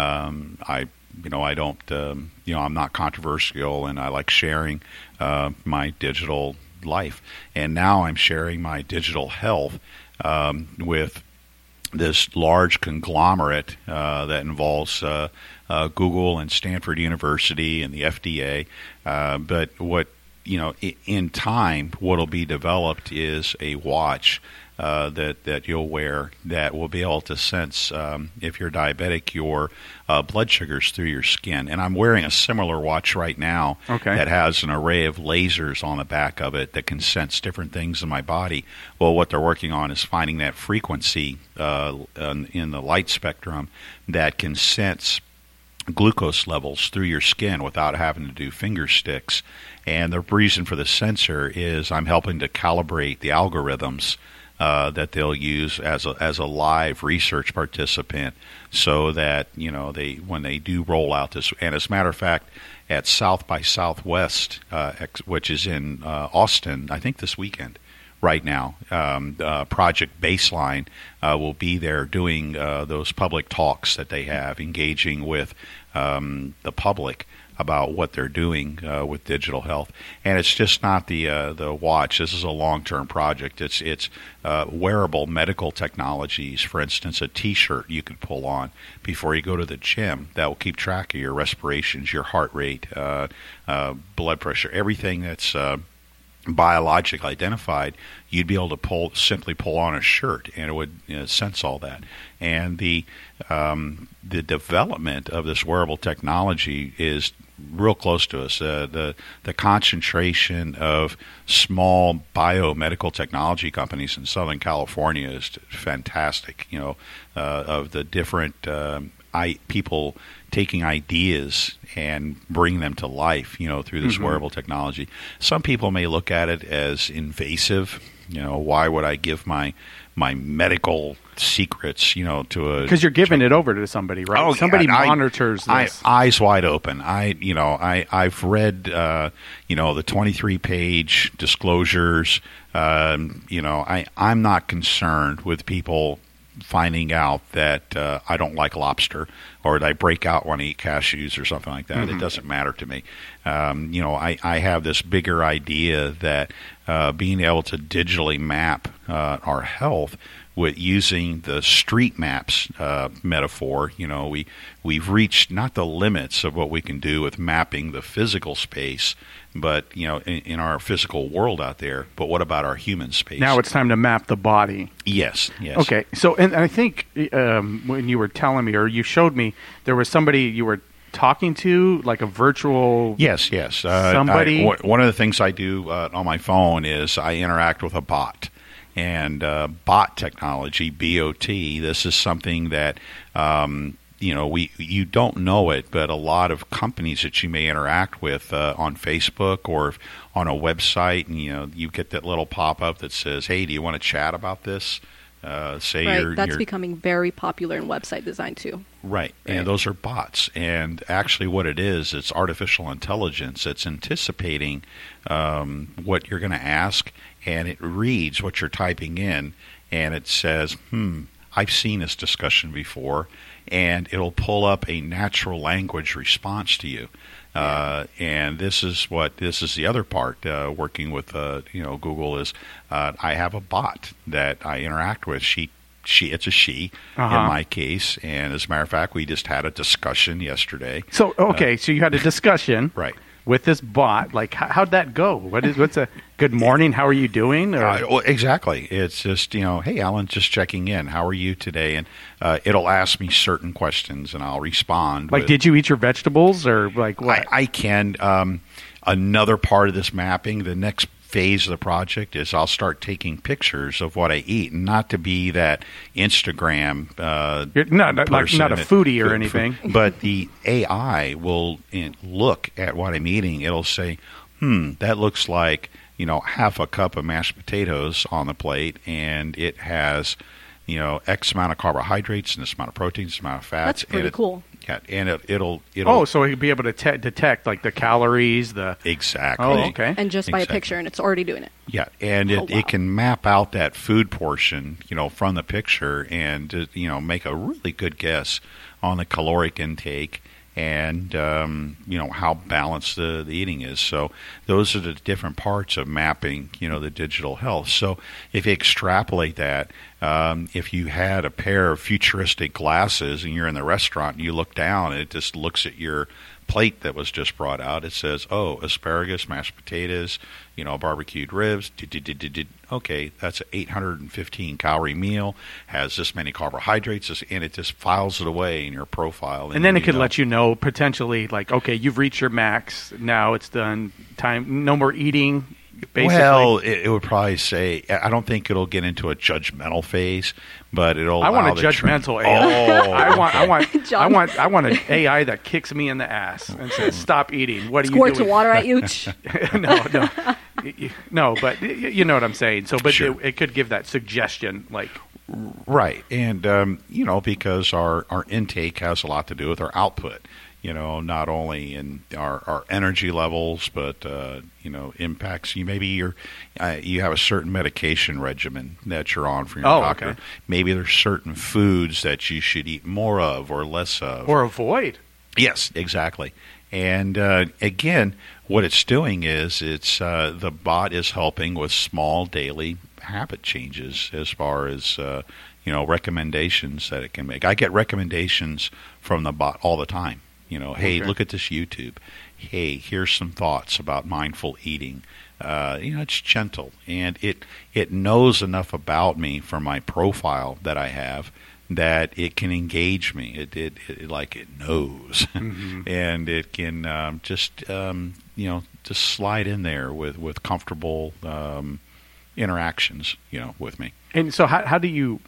[SPEAKER 4] Um, I, you know, I don't, um, you know, I'm not controversial, and I like sharing uh, my digital life. And now I'm sharing my digital health um, with this large conglomerate uh, that involves uh, uh, Google and Stanford University and the F D A. Uh, but what you know, i- in time, what'll be developed is a watch uh, that that you'll wear that will be able to sense um, if you're diabetic your uh, blood sugars through your skin. And I'm wearing a similar watch right now
[SPEAKER 2] Okay.
[SPEAKER 4] that has an array of lasers on the back of it that can sense different things in my body. Well, what they're working on is finding that frequency uh, in in the light spectrum that can sense glucose levels through your skin without having to do finger sticks. And the reason for the sensor is I'm helping to calibrate the algorithms uh, that they'll use as a as a live research participant, so that you know they when they do roll out this. And as a matter of fact, at South by Southwest, uh, ex- which is in uh, Austin, I think this weekend. Right now, um, uh, Project Baseline uh, will be there doing uh, those public talks that they have, engaging with um, the public about what they're doing uh, with digital health. And it's just not the uh, the watch. This is a long-term project. It's it's uh, wearable medical technologies. For instance, a T-shirt you could pull on before you go to the gym that will keep track of your respirations, your heart rate, uh, uh, blood pressure, everything that's uh, biologic identified. You'd be able to pull simply pull on a shirt, and it would you know, sense all that. And the um, the development of this wearable technology is real close to us. Uh, the the concentration of small biomedical technology companies in Southern California is fantastic. You know, uh, of the different um, I, people taking ideas and bringing them to life, you know, through this
[SPEAKER 2] Mhm.
[SPEAKER 4] wearable technology. Some people may look at it as invasive. You know, why would I give my my medical secrets, you know, to a
[SPEAKER 2] Because you're giving it over to somebody, right?
[SPEAKER 4] Oh,
[SPEAKER 2] somebody
[SPEAKER 4] yeah, I-
[SPEAKER 2] monitors
[SPEAKER 4] I,
[SPEAKER 2] this.
[SPEAKER 4] eyes wide open. I, you know, I, I've read, uh, you know, the twenty-three page disclosures. Um, you know, I, I'm not concerned with people finding out that uh, I don't like lobster or that I break out when I eat cashews or something like that.
[SPEAKER 2] Mhm.
[SPEAKER 4] It doesn't matter to me. Um, you know, I, I have this bigger idea that uh, being able to digitally map uh, our health with using the street maps uh, metaphor, you know, we we've reached not the limits of what we can do with mapping the physical space, but you know, in, in our physical world out there. But what about our human space?
[SPEAKER 2] Now it's time to map the body.
[SPEAKER 4] yes, yes.
[SPEAKER 2] Okay, so and I think um, when you were telling me or you showed me, there was somebody you were talking to, like a virtual.
[SPEAKER 4] Yes, yes. Uh,
[SPEAKER 2] Somebody-
[SPEAKER 4] I- one of the things I do uh, on my phone is I interact with a bot. And uh, bot technology, B O T, this is something that, um, you know, we you don't know it, but a lot of companies that you may interact with uh, on Facebook or on a website, and, you know, you get that little pop-up that says, hey, do you want to chat about this? Uh, say
[SPEAKER 3] Right,
[SPEAKER 4] you're,
[SPEAKER 3] that's
[SPEAKER 4] you're
[SPEAKER 3] becoming very popular in website design too.
[SPEAKER 4] Right.
[SPEAKER 3] Right.
[SPEAKER 4] And those are bots. And actually what it is, it's artificial intelligence. It's anticipating um, what you're going to ask, and it reads what you're typing in, and it says, hmm, I've seen this discussion before, and it'll pull up a natural language response to you. Uh, and this is what this is the other part. Uh, working with uh, you know Google is uh, I have a bot that I interact with. She she it's a she
[SPEAKER 2] Uh-huh.
[SPEAKER 4] in my case, and as a matter of fact, we just had a discussion yesterday.
[SPEAKER 2] So okay, so you had a discussion,
[SPEAKER 4] Right.
[SPEAKER 2] with this bot. Like, how, how'd that go? What is what's a good morning? How are you doing? Or,
[SPEAKER 4] Uh, well, exactly. It's just, you know, hey, Alan, just checking in. How are you today? And uh, it'll ask me certain questions, and I'll respond.
[SPEAKER 2] like,
[SPEAKER 4] with,
[SPEAKER 2] did you eat your vegetables, or like what?
[SPEAKER 4] I, I can. Um, another part of this mapping, the next phase of the project is I'll start taking pictures of what I eat, and not to be that Instagram uh,
[SPEAKER 2] You're not not, like,
[SPEAKER 4] person
[SPEAKER 2] not a
[SPEAKER 4] that-
[SPEAKER 2] foodie or
[SPEAKER 4] food-
[SPEAKER 2] anything.
[SPEAKER 4] food- but the A I will in, look at what I'm eating. It'll say, "Hmm, that looks like you know half a cup of mashed potatoes on the plate, and it has." You know, X amount of carbohydrates and this amount of proteins, this amount of fats.
[SPEAKER 3] That's pretty
[SPEAKER 4] and it,
[SPEAKER 3] cool.
[SPEAKER 4] Yeah, and it, it'll it'll
[SPEAKER 2] Oh, so he'd be able to te- detect like the calories, the
[SPEAKER 4] exactly.
[SPEAKER 2] Oh, okay.
[SPEAKER 3] And just by
[SPEAKER 4] Exactly.
[SPEAKER 3] a picture, and it's already doing it.
[SPEAKER 4] Yeah, and it,
[SPEAKER 3] Oh, wow.
[SPEAKER 4] it can map out that food portion, you know, from the picture, and uh, you know, make a really good guess on the caloric intake and um, you know how balanced the, the eating is. So those are the different parts of mapping, you know, the digital health. So if you extrapolate that, um, if you had a pair of futuristic glasses and you're in the restaurant and you look down and it just looks at your plate that was just brought out, it says, oh, asparagus, mashed potatoes, you know, barbecued ribs. Did-did-did-did-did. Okay, that's an eight hundred fifteen calorie meal, has this many carbohydrates, and it just files it away in your profile.
[SPEAKER 2] and then it
[SPEAKER 4] you
[SPEAKER 2] could
[SPEAKER 4] know-
[SPEAKER 2] let you know potentially like, okay, you've reached your max. Now it's done. Time, no more eating. Basically,
[SPEAKER 4] Well, it, it would probably say, I don't think it'll get into a judgmental phase, but it'll.
[SPEAKER 2] I want
[SPEAKER 4] allow
[SPEAKER 2] a
[SPEAKER 4] the train-
[SPEAKER 2] judgmental A I.
[SPEAKER 4] Oh,
[SPEAKER 2] I want, I want, I
[SPEAKER 3] John.
[SPEAKER 2] want, I want an A I that kicks me in the ass and says, "Stop eating. What are you
[SPEAKER 3] Squirts
[SPEAKER 2] doing?"
[SPEAKER 3] water at you.
[SPEAKER 2] no, no, Y- y- no. But y- you know what I'm saying. So, but
[SPEAKER 4] Sure.
[SPEAKER 2] it, it could give that suggestion, like,
[SPEAKER 4] Right, and um, you know, because our, our intake has a lot to do with our output. You know, not only in our, our energy levels, but uh, you know, impacts. You maybe you're uh, you have a certain medication regimen that you're on from your
[SPEAKER 2] Oh,
[SPEAKER 4] doctor.
[SPEAKER 2] okay.
[SPEAKER 4] Maybe there's certain foods that you should eat more of or less of.
[SPEAKER 2] or avoid.
[SPEAKER 4] Yes, exactly. And uh, again, what it's doing is it's uh, the bot is helping with small daily habit changes as far as uh, you know recommendations that it can make. I get recommendations from the bot all the time. You know, hey,
[SPEAKER 2] Okay.
[SPEAKER 4] look at this YouTube. Hey, here's some thoughts about mindful eating. Uh, you know, it's gentle, and it it knows enough about me from my profile that I have that it can engage me. It it, it like it knows,
[SPEAKER 2] Mm-hmm.
[SPEAKER 4] and it can um, just um, you know just slide in there with with comfortable um, interactions. You know, with me.
[SPEAKER 2] And so, how how do you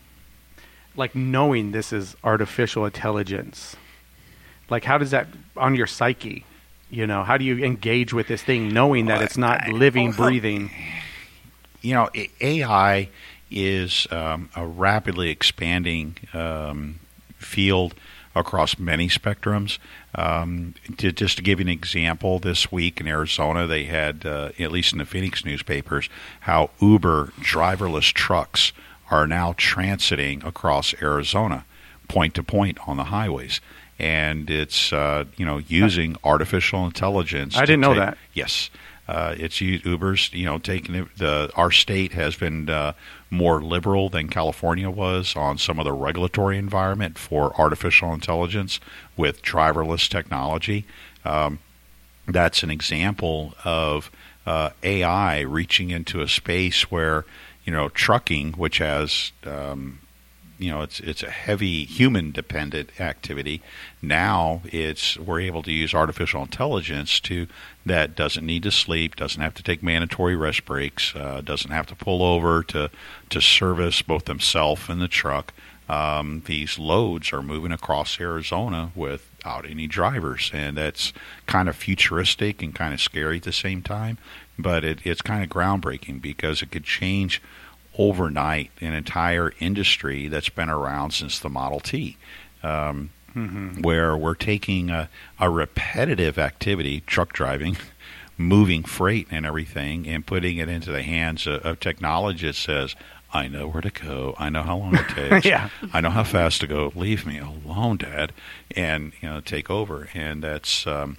[SPEAKER 2] like knowing this is artificial intelligence? Like, how does that on your psyche? You know, how do you engage with this thing knowing that it's not living, breathing?
[SPEAKER 4] You know, A- AI is um, a rapidly expanding um, field across many spectrums. Um, to, just to give you an example, this week in Arizona, they had, uh, at least in the Phoenix newspapers, how Uber driverless trucks are now transiting across Arizona, point to point on the highways. And it's uh, you know using artificial intelligence.
[SPEAKER 2] I
[SPEAKER 4] to
[SPEAKER 2] didn't know
[SPEAKER 4] take-
[SPEAKER 2] that.
[SPEAKER 4] Yes, uh, it's u- Uber's. You know, taking it, the our state has been uh, more liberal than California was on some of the regulatory environment for artificial intelligence with driverless technology. Um, that's an example of uh, A I reaching into a space where you know trucking, which has um, you know it's it's a heavy human dependent activity. Now it's we're able to use artificial intelligence to that doesn't need to sleep, doesn't have to take mandatory rest breaks, uh, doesn't have to pull over to to service both themselves and the truck. Um, these loads are moving across Arizona without any drivers, and that's kind of futuristic and kind of scary at the same time. But it, it's kind of groundbreaking because it could change overnight an entire industry that's been around since the Model T, um,
[SPEAKER 2] Mm-hmm.
[SPEAKER 4] where we're taking a, a repetitive activity, truck driving, moving freight and everything, and putting it into the hands of, of technology that says, I know where to go. I know how long it takes.
[SPEAKER 2] Yeah.
[SPEAKER 4] I know how fast to go. Leave me alone, Dad, and you know take over. And that's um,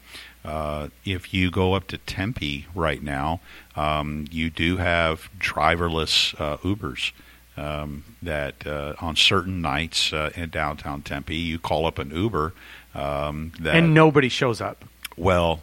[SPEAKER 4] Uh, if you go up to Tempe right now, um, you do have driverless uh, Ubers. Um, that uh, on certain nights uh, in downtown Tempe, you call up an Uber. Um, that,
[SPEAKER 2] and nobody shows up.
[SPEAKER 4] Well,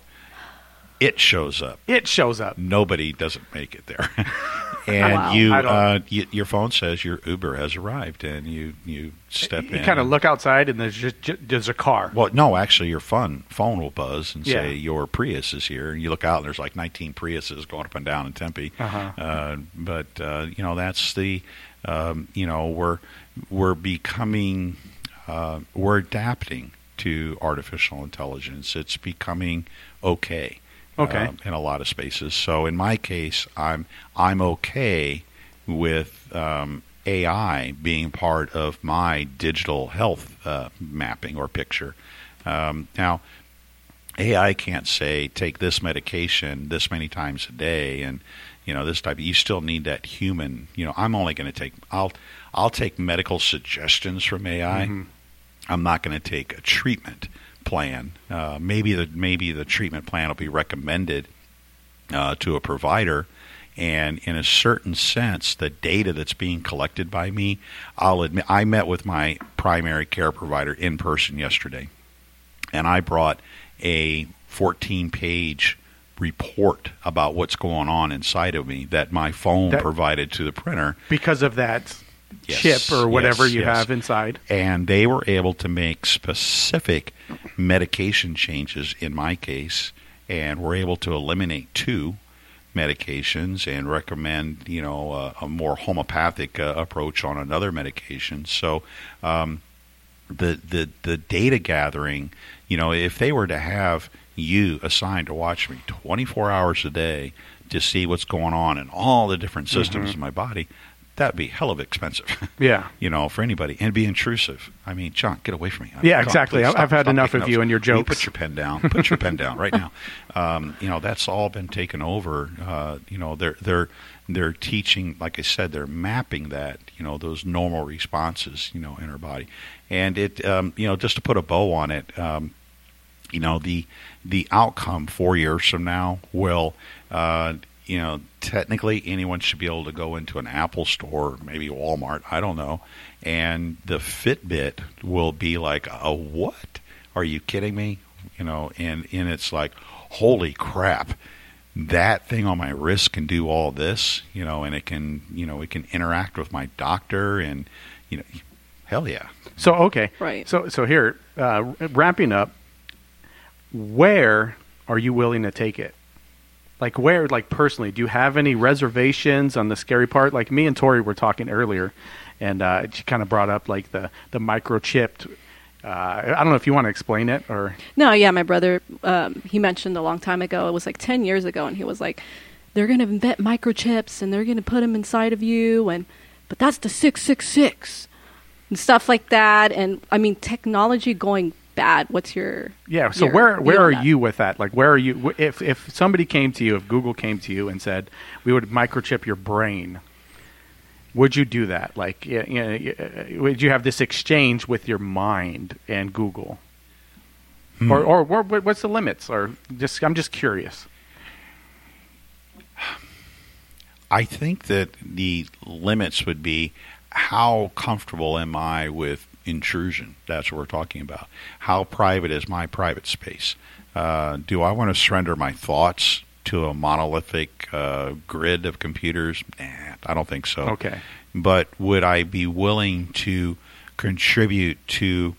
[SPEAKER 4] it shows up.
[SPEAKER 2] It shows up.
[SPEAKER 4] Nobody doesn't make it there. And
[SPEAKER 3] Wow.
[SPEAKER 4] you,
[SPEAKER 2] I don't-
[SPEAKER 4] uh, y your phone says your Uber has arrived, and you, you step
[SPEAKER 2] You
[SPEAKER 4] in.
[SPEAKER 2] kind of look outside, and there's just, just there's a car.
[SPEAKER 4] Well, no, actually, your phone phone will buzz and say
[SPEAKER 2] Yeah.
[SPEAKER 4] your Prius is here, and you look out, and there's like nineteen Priuses going up and down in Tempe.
[SPEAKER 2] Uh-huh.
[SPEAKER 4] Uh, but uh, you know, that's the um, you know we're we're becoming uh, we're adapting to artificial intelligence. It's becoming okay.
[SPEAKER 2] Okay.
[SPEAKER 4] uh, in a lot of spaces. So in my case, I'm I'm okay with um, A I being part of my digital health uh, mapping or picture. Um, now, A I can't say take this medication this many times a day, and you know this type. You still need that human. You know, I'm only going to take. I'll I'll take medical suggestions from A I.
[SPEAKER 2] Mhm.
[SPEAKER 4] I'm not going to take a treatment plan. Uh, maybe the maybe the treatment plan will be recommended uh, to a provider, and in a certain sense, the data that's being collected by me, I'll admit, I met with my primary care provider in person yesterday, and I brought a fourteen-page report about what's going on inside of me that my phone
[SPEAKER 2] That-
[SPEAKER 4] provided to the printer.
[SPEAKER 2] Because of that
[SPEAKER 4] Yes,
[SPEAKER 2] chip or whatever
[SPEAKER 4] yes,
[SPEAKER 2] you
[SPEAKER 4] yes.
[SPEAKER 2] have inside.
[SPEAKER 4] And they were able to make specific medication changes in my case, and were able to eliminate two medications and recommend, you know, a, a more homeopathic uh, approach on another medication. So um, the, the the data gathering, you know, if they were to have you assigned to watch me twenty-four hours a day to see what's going on in all the different systems
[SPEAKER 2] Mhm.
[SPEAKER 4] in my body, that'd be hell of expensive.
[SPEAKER 2] Yeah.
[SPEAKER 4] You know, for anybody, and be intrusive. I mean, John, get away from me.
[SPEAKER 2] Yeah,
[SPEAKER 4] Come on,
[SPEAKER 2] exactly.
[SPEAKER 4] please
[SPEAKER 2] I've-
[SPEAKER 4] stop-
[SPEAKER 2] I've had
[SPEAKER 4] stop
[SPEAKER 2] enough
[SPEAKER 4] taking
[SPEAKER 2] of you
[SPEAKER 4] notes.
[SPEAKER 2] and your
[SPEAKER 4] Will you
[SPEAKER 2] jokes.
[SPEAKER 4] put your pen down. Put your pen down right now. Um, you know, that's all been taken over. Uh, you know, they're they're they're teaching, like I said, they're mapping that. You know, those normal responses. You know, in our body, and it. Um, you know, just to put a bow on it. Um, you know, the the outcome four years from now will. Uh, You know, technically anyone should be able to go into an Apple store, maybe Walmart, I don't know, and the Fitbit will be like, a what? Are you kidding me? You know, and, and it's like, holy crap, that thing on my wrist can do all this, you know, and it can, you know, it can interact with my doctor, and, you know, hell yeah.
[SPEAKER 2] So okay.
[SPEAKER 3] Right.
[SPEAKER 2] So so here, uh, wrapping up, where are you willing to take it? Like where, like personally, do you have any reservations on the scary part? Like me and Tori were talking earlier, and uh, she kind of brought up like the the microchipped. Uh, I don't know if you want to explain it or.
[SPEAKER 3] No, yeah, my brother, um, he mentioned a long time ago, it was like ten years ago, and he was like, they're going to invent microchips, and they're going to put them inside of you, and but that's the six six six, and stuff like that, and, I mean, technology going bad. What's your...
[SPEAKER 2] Yeah. So
[SPEAKER 3] your
[SPEAKER 2] where
[SPEAKER 3] view
[SPEAKER 2] where
[SPEAKER 3] on
[SPEAKER 2] are
[SPEAKER 3] that?
[SPEAKER 2] you with that? Like where are you? wh- If if somebody came to you, if Google came to you and said we would microchip your brain, would you do that? Like, y- you know, y- would you have this exchange with your mind and Google,
[SPEAKER 4] Hmm.
[SPEAKER 2] or or wha- wha- what's the limits? Or just I'm just curious.
[SPEAKER 4] I think that the limits would be how comfortable am I with intrusion? That's what we're talking about. How private is my private space? Uh, do I want to surrender my thoughts to a monolithic uh, grid of computers? Nah, I don't think so.
[SPEAKER 2] Okay.
[SPEAKER 4] But would I be willing to contribute to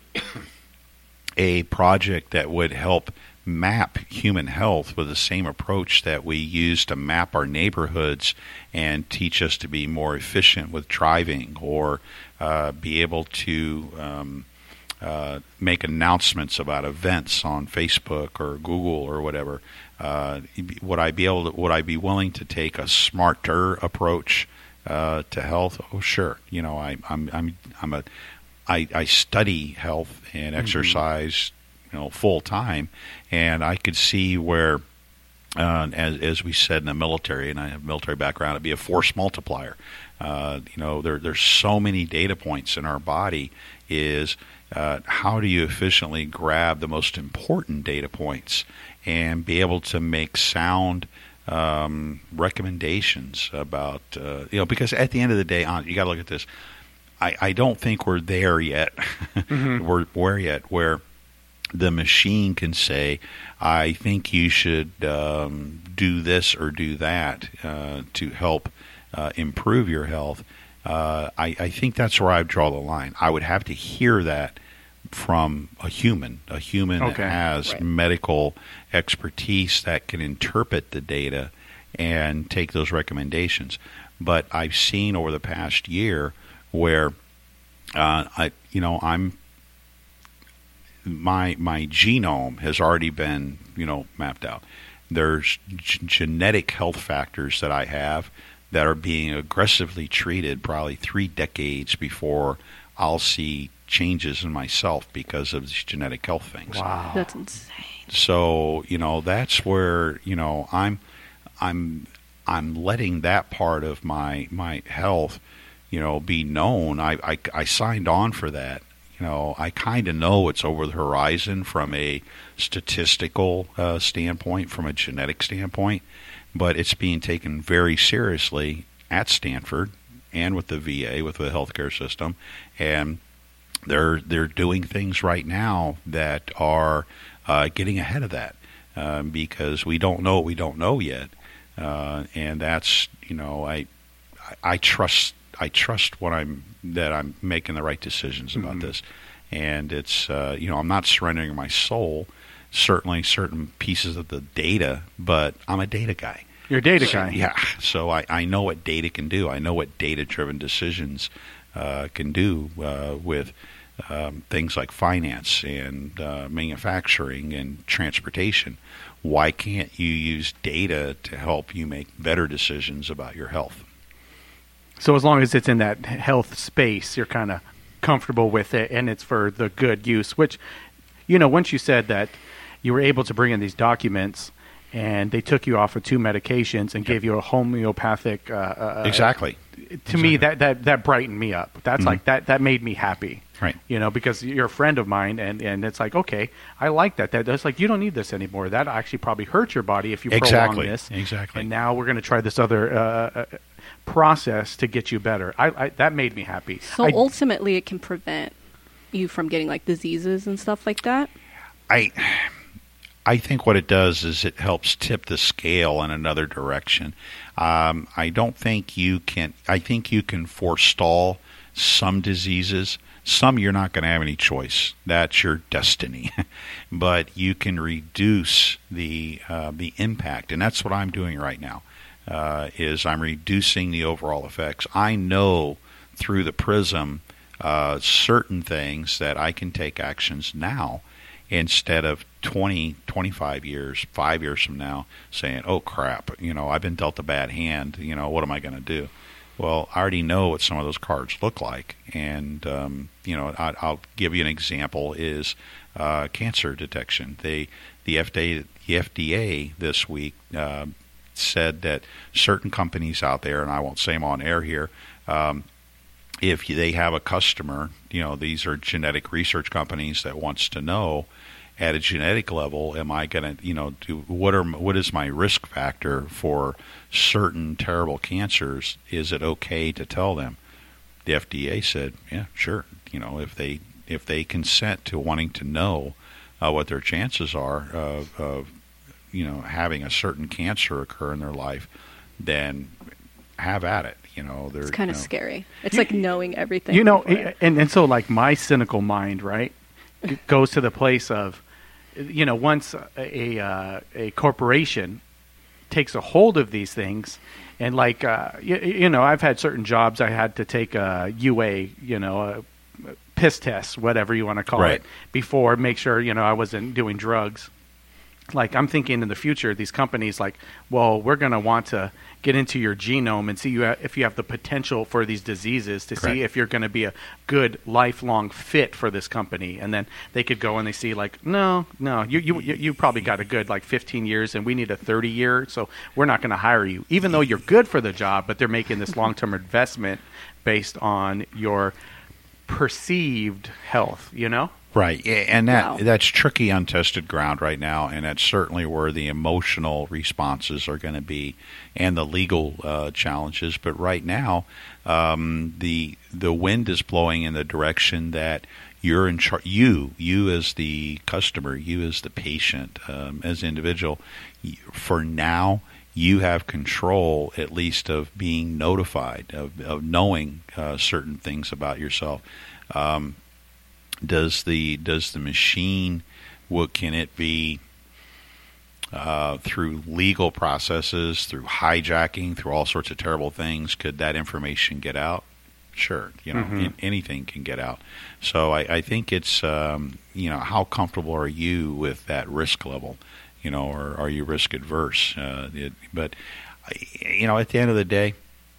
[SPEAKER 4] a project that would help map human health with the same approach that we use to map our neighborhoods and teach us to be more efficient with driving, or uh, be able to um, uh, make announcements about events on Facebook or Google or whatever? Uh, would I be able to, would I be willing to take a smarter approach uh, to health? Oh, sure. You know, I, I'm I'm I'm a I, I study health and exercise, you know, full time, and I could see where, uh, as as we said in the military, and I have a military background, it'd be a force multiplier. Uh, you know, there there's so many data points in our body. Is uh, how do you efficiently grab the most important data points and be able to make sound um, recommendations about uh, you know? Because at the end of the day, on you got to look at this. I, I don't think we're there yet. Mm-hmm. we're where yet where the machine can say, I think you should um, do this or do that uh, to help uh, improve your health. Uh, I, I think that's where I draw the line. I would have to hear that from a human, a human
[SPEAKER 2] okay.
[SPEAKER 4] that has right. medical expertise that can interpret the data and take those recommendations. But I've seen over the past year where uh, I, you know, I'm my my genome has already been, you know, mapped out. There's g- genetic health factors that I have that are being aggressively treated probably three decades before I'll see changes in myself because of these genetic health things.
[SPEAKER 2] Wow,
[SPEAKER 3] that's insane.
[SPEAKER 4] So, you know, that's where, you know, I'm I'm I'm letting that part of my my health, you know, be known. I I, I signed on for that. You know, I kind of know it's over the horizon from a statistical uh, standpoint, from a genetic standpoint, but it's being taken very seriously at Stanford and with the V A, with the healthcare system, and they're they're doing things right now that are uh, getting ahead of that um, because we don't know what we don't know yet, uh, and that's you know I I trust. I trust what I'm that I'm making the right decisions about mm-hmm. this, and it's uh, you know I'm not surrendering my soul, certainly certain pieces of the data, but I'm a data guy.
[SPEAKER 2] You're a data
[SPEAKER 4] so,
[SPEAKER 2] guy,
[SPEAKER 4] yeah. So I, I know what data can do. I know what data-driven decisions uh, can do uh, with um, things like finance and uh, manufacturing and transportation. Why can't you use data to help you make better decisions about your health?
[SPEAKER 2] So as long as it's in that health space, you're kind of comfortable with it, and it's for the good use, which, you know, once you said that you were able to bring in these documents and they took you off of two medications and yep. gave you a homeopathic... Uh, uh,
[SPEAKER 4] exactly.
[SPEAKER 2] To
[SPEAKER 4] exactly.
[SPEAKER 2] me, that, that, that brightened me up. That's mm-hmm. like, that, that made me happy.
[SPEAKER 4] Right.
[SPEAKER 2] You know, because you're a friend of mine, and, and it's like, okay, I like that. That That's like, you don't need this anymore. That actually probably hurts your body if you
[SPEAKER 4] exactly.
[SPEAKER 2] prolong this.
[SPEAKER 4] Exactly.
[SPEAKER 2] And now we're going to try this other... Uh, process to get you better. I, I that made me happy.
[SPEAKER 3] So
[SPEAKER 2] I,
[SPEAKER 3] ultimately, it can prevent you from getting like diseases and stuff like that.
[SPEAKER 4] I I think what it does is it helps tip the scale in another direction. Um, I don't think you can. I think you can forestall some diseases. Some you're not going to have any choice. That's your destiny. But you can reduce the uh, the impact, and that's what I'm doing right now. Uh, is I'm reducing the overall effects. I know through the prism uh, certain things that I can take actions now instead of twenty, twenty-five years, five years from now saying, oh, crap, you know, I've been dealt a bad hand. You know, what am I going to do? Well, I already know what some of those cards look like. And, um, you know, I, I'll give you an example is uh, cancer detection. They, the F D A, the F D A this week uh, said that certain companies out there, and I won't say them on air here, um, if they have a customer, you know, these are genetic research companies that wants to know at a genetic level, am I going to, you know, do what are what is my risk factor for certain terrible cancers? Is it okay to tell them? The F D A said, yeah, sure. You know, if they if they consent to wanting to know uh, what their chances are of, of you know, having a certain cancer occur in their life, then have at it. You know,
[SPEAKER 3] it's kind of
[SPEAKER 4] you know,
[SPEAKER 3] scary. It's
[SPEAKER 2] you,
[SPEAKER 3] like knowing everything.
[SPEAKER 2] You know, and, and so like my cynical mind, right, goes to the place of, you know, once a a, uh, a corporation takes a hold of these things, and like, uh, you, you know, I've had certain jobs I had to take a U A, you know, a piss test, whatever you want to call
[SPEAKER 4] right.
[SPEAKER 2] it, before, make sure, you know, I wasn't doing drugs. like I'm thinking in the future, these companies like, well, we're going to want to get into your genome and see you if you have the potential for these diseases to
[SPEAKER 4] Correct.
[SPEAKER 2] see if you're going to be a good lifelong fit for this company. And then they could go and they see like, no, no, you you you you probably got a good like fifteen years and we need a thirty year, so we're not going to hire you, even though you're good for the job. But they're making this long term investment based on your perceived health, you know.
[SPEAKER 4] Right, yeah, and that
[SPEAKER 3] Wow.
[SPEAKER 4] that's tricky, untested ground right now, and that's certainly where the emotional responses are going to be, and the legal uh, challenges. But right now, um, the the wind is blowing in the direction that you're in charge. You, you as the customer, you as the patient, um, as an individual, y- for now, you have control at least of being notified, of, of knowing uh, certain things about yourself. Um, Does the does the machine, what can it be uh, through legal processes, through hijacking, through all sorts of terrible things? Could that information get out? Sure, you know,
[SPEAKER 2] Mhm.
[SPEAKER 4] an- anything can get out. So I, I think it's um, you know, how comfortable are you with that risk level? You know, or are you risk adverse? Uh, it, but you know, at the end of the day,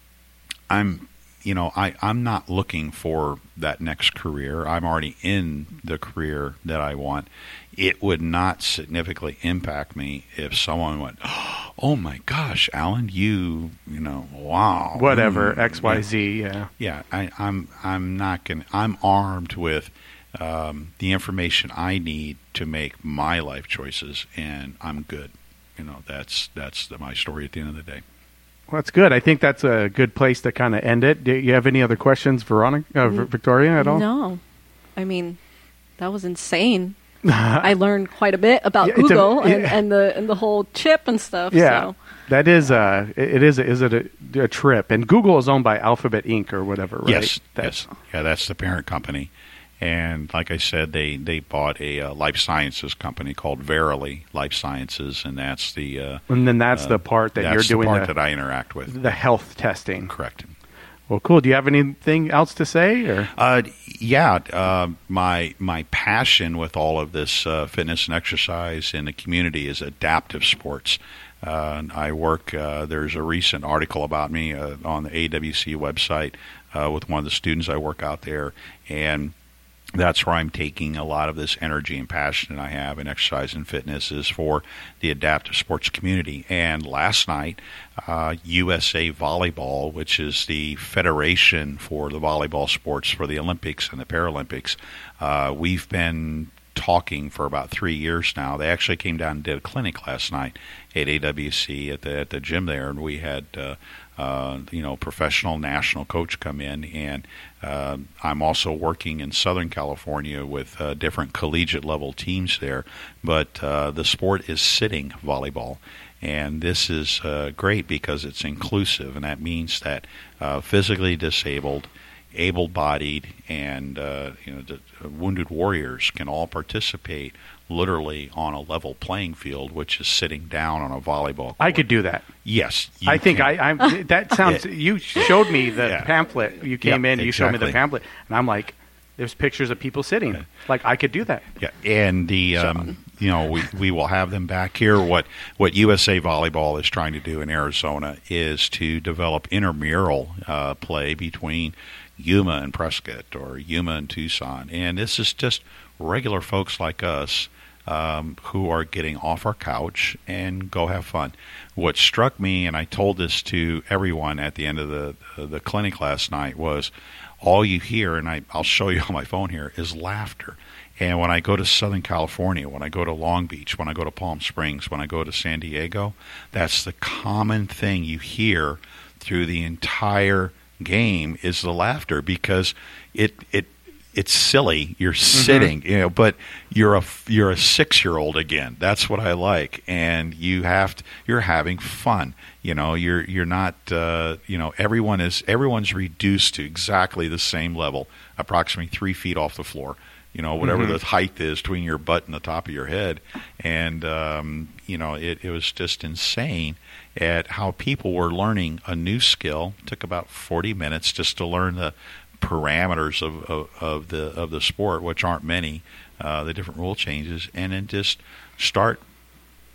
[SPEAKER 4] I'm. You know, I, I'm not looking for that next career. I'm already in the career that I want. It would not significantly impact me if someone went, oh my gosh, Alan, you, you know, wow.
[SPEAKER 2] Whatever,
[SPEAKER 4] Mm,
[SPEAKER 2] X, Y, Z, yeah.
[SPEAKER 4] Yeah, I, I'm I'm not going to, I'm armed with um, the information I need to make my life choices, and I'm good. You know, that's, that's the, my story at the end of the day.
[SPEAKER 2] Well, that's good. I think that's a good place to kind of end it. Do you have any other questions, Veronica, uh, V- Victoria, at all?
[SPEAKER 3] No. I mean, that was insane. I learned quite a bit about
[SPEAKER 2] Yeah, it's a-
[SPEAKER 3] Google and,
[SPEAKER 2] yeah.
[SPEAKER 3] and the and the whole chip and stuff.
[SPEAKER 2] Yeah,
[SPEAKER 3] So.
[SPEAKER 2] that is uh, it it is a, is it a, a trip? And Google is owned by Alphabet Incorporated or whatever, right?
[SPEAKER 4] Yes,
[SPEAKER 2] That's,
[SPEAKER 4] yes, yeah, that's the parent company. And like I said, they, they bought a uh, life sciences company called Verily Life Sciences, and that's the uh,
[SPEAKER 2] And then that's
[SPEAKER 4] uh,
[SPEAKER 2] the part that
[SPEAKER 4] that's
[SPEAKER 2] you're doing
[SPEAKER 4] the part
[SPEAKER 2] the,
[SPEAKER 4] that I interact with.
[SPEAKER 2] the health testing.
[SPEAKER 4] Correct.
[SPEAKER 2] Well, cool. Do you have anything else to say? Or
[SPEAKER 4] Uh, yeah, uh, my my passion with all of this uh, fitness and exercise in the community is adaptive sports. Uh, I work. Uh, there's a recent article about me uh, on the A W C website uh, with one of the students I work out there, and that's where I'm taking a lot of this energy and passion that I have in exercise and fitness is for the adaptive sports community. And last night, uh, U S A Volleyball, which is the federation for the volleyball sports for the Olympics and the Paralympics, uh, we've been talking for about three years now. They actually came down and did a clinic last night at A W C at the at the gym there, and we had uh, uh, you know professional national coach come in, and uh, I'm also working in Southern California with uh, different collegiate level teams there. But uh, the sport is sitting volleyball. And this is uh, great because it's inclusive, and that means that uh, physically disabled, able-bodied, and uh, you know, the wounded warriors can all participate literally on a level playing field, which is sitting down on a volleyball court.
[SPEAKER 2] I could do that.
[SPEAKER 4] Yes, you
[SPEAKER 2] I think
[SPEAKER 4] can.
[SPEAKER 2] I, I'm. That sounds. You showed me the
[SPEAKER 4] Yeah.
[SPEAKER 2] pamphlet. You came
[SPEAKER 4] Yeah,
[SPEAKER 2] in. You showed me the
[SPEAKER 4] exactly.
[SPEAKER 2] pamphlet, and I'm like, "There's pictures of people sitting. Like I could do that."
[SPEAKER 4] Yeah, and the um, you know we, we will have them back here. What what U S A Volleyball is trying to do in Arizona is to develop intramural uh, play between Yuma and Prescott or Yuma and Tucson, and this is just regular folks like us um, who are getting off our couch and go have fun. What struck me, and I told this to everyone at the end of the the clinic last night, was all you hear, and I, I'll show you on my phone here, is laughter. And when I go to Southern California, when I go to Long Beach, when I go to Palm Springs, when I go to San Diego, that's the common thing you hear through the entire game is the laughter, because it it it's silly. You're sitting, you know, but you're a you're a six-year-old again. That's what I like, and you have to, you're having fun. You know, you're you're not. Uh, you know, everyone is everyone's reduced to exactly the same level, approximately three feet off the floor. You know, whatever
[SPEAKER 2] Mm-hmm.
[SPEAKER 4] the height is between your butt and the top of your head, and um, you know, it, it was just insane at how people were learning a new skill. It took about forty minutes just to learn the parameters of, of, of the of the sport, which aren't many, uh, the different rule changes, and then just start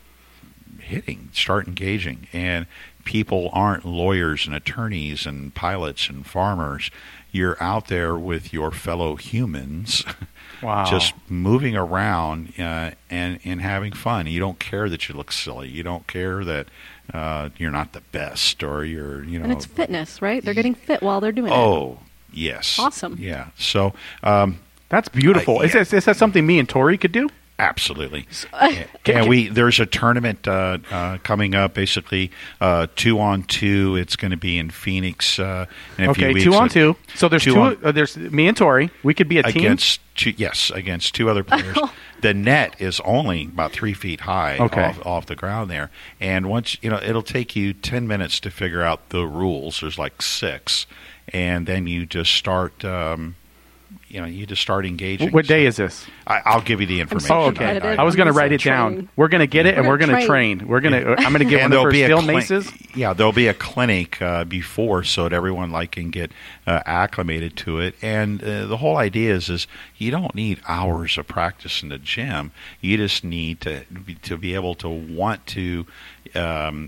[SPEAKER 4] hitting, start engaging. And people aren't lawyers and attorneys and pilots and farmers. You're out there with your fellow humans,
[SPEAKER 2] Wow.
[SPEAKER 4] just moving around uh, and and having fun. You don't care that you look silly. You don't care that uh, you're not the best or you're you know.
[SPEAKER 3] And it's fitness, right? They're getting fit while they're doing it.
[SPEAKER 4] Oh yes,
[SPEAKER 3] Awesome.
[SPEAKER 4] Yeah. So um,
[SPEAKER 2] That's beautiful.
[SPEAKER 4] Uh,
[SPEAKER 2] Is,
[SPEAKER 4] yeah.
[SPEAKER 2] that, is that something me and Tori could do?
[SPEAKER 4] absolutely. and, and we there's a tournament uh, uh, coming up. Basically, uh, two on two. It's going to be in Phoenix uh, in a few
[SPEAKER 2] Okay,
[SPEAKER 4] weeks.
[SPEAKER 2] two on two. So there's
[SPEAKER 4] Two
[SPEAKER 2] two.
[SPEAKER 4] on-
[SPEAKER 2] uh, there's me and Tori. We could be a team.
[SPEAKER 4] against two, yes, against two other players. The net is only about three feet high
[SPEAKER 2] Okay.
[SPEAKER 4] off, off the ground there, and once you know, it'll take you ten minutes to figure out the rules. There's like six, and then you just start. Um, you know, you just start engaging.
[SPEAKER 2] What day
[SPEAKER 4] So
[SPEAKER 2] is this?
[SPEAKER 4] I, I'll give you the information.
[SPEAKER 2] Oh, okay.
[SPEAKER 3] competitive.
[SPEAKER 2] I was going to
[SPEAKER 3] I'm
[SPEAKER 2] write
[SPEAKER 3] so
[SPEAKER 2] it down.
[SPEAKER 3] trained.
[SPEAKER 2] We're going to get it, and
[SPEAKER 3] We're
[SPEAKER 2] we're going to
[SPEAKER 3] gonna
[SPEAKER 2] train. We're going to. I'm going to get one
[SPEAKER 4] And
[SPEAKER 2] of
[SPEAKER 4] there'll
[SPEAKER 2] her
[SPEAKER 4] be a
[SPEAKER 2] steel
[SPEAKER 4] cli-
[SPEAKER 2] maces.
[SPEAKER 4] Yeah, there'll be a clinic uh, before so that everyone like can get uh, acclimated to it. And uh, the whole idea is, is you don't need hours of practice in the gym. You just need to be, to be able to want to um,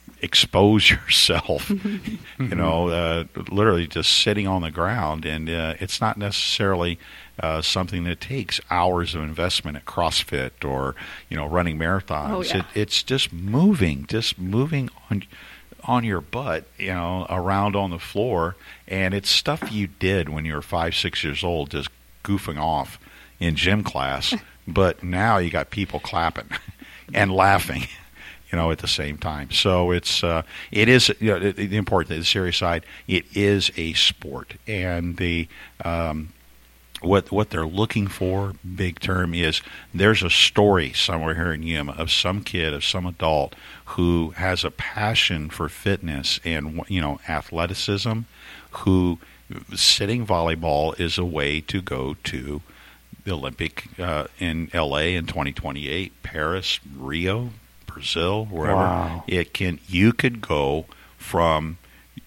[SPEAKER 4] expose yourself. You know, uh, literally just sitting on the ground, and uh, it's not necessarily. Uh, something that takes hours of investment at CrossFit or you know running marathons.
[SPEAKER 3] Oh, yeah.
[SPEAKER 4] it, it's just moving, just moving on on your butt, you know, around on the floor, and it's stuff you did when you were five, six years old, just goofing off in gym class. But now you got people clapping and laughing. You know, at the same time. So it's uh, it is you know the, the important, the serious side. It is a sport, and the um, What what they're looking for, big term, is there's a story somewhere here in Yuma of some kid, of some adult who has a passion for fitness and you know athleticism, who sitting volleyball is a way to go to the Olympic uh, in L A in twenty twenty-eight, Paris, Rio, Brazil, wherever.
[SPEAKER 2] Wow.
[SPEAKER 4] It can you could go from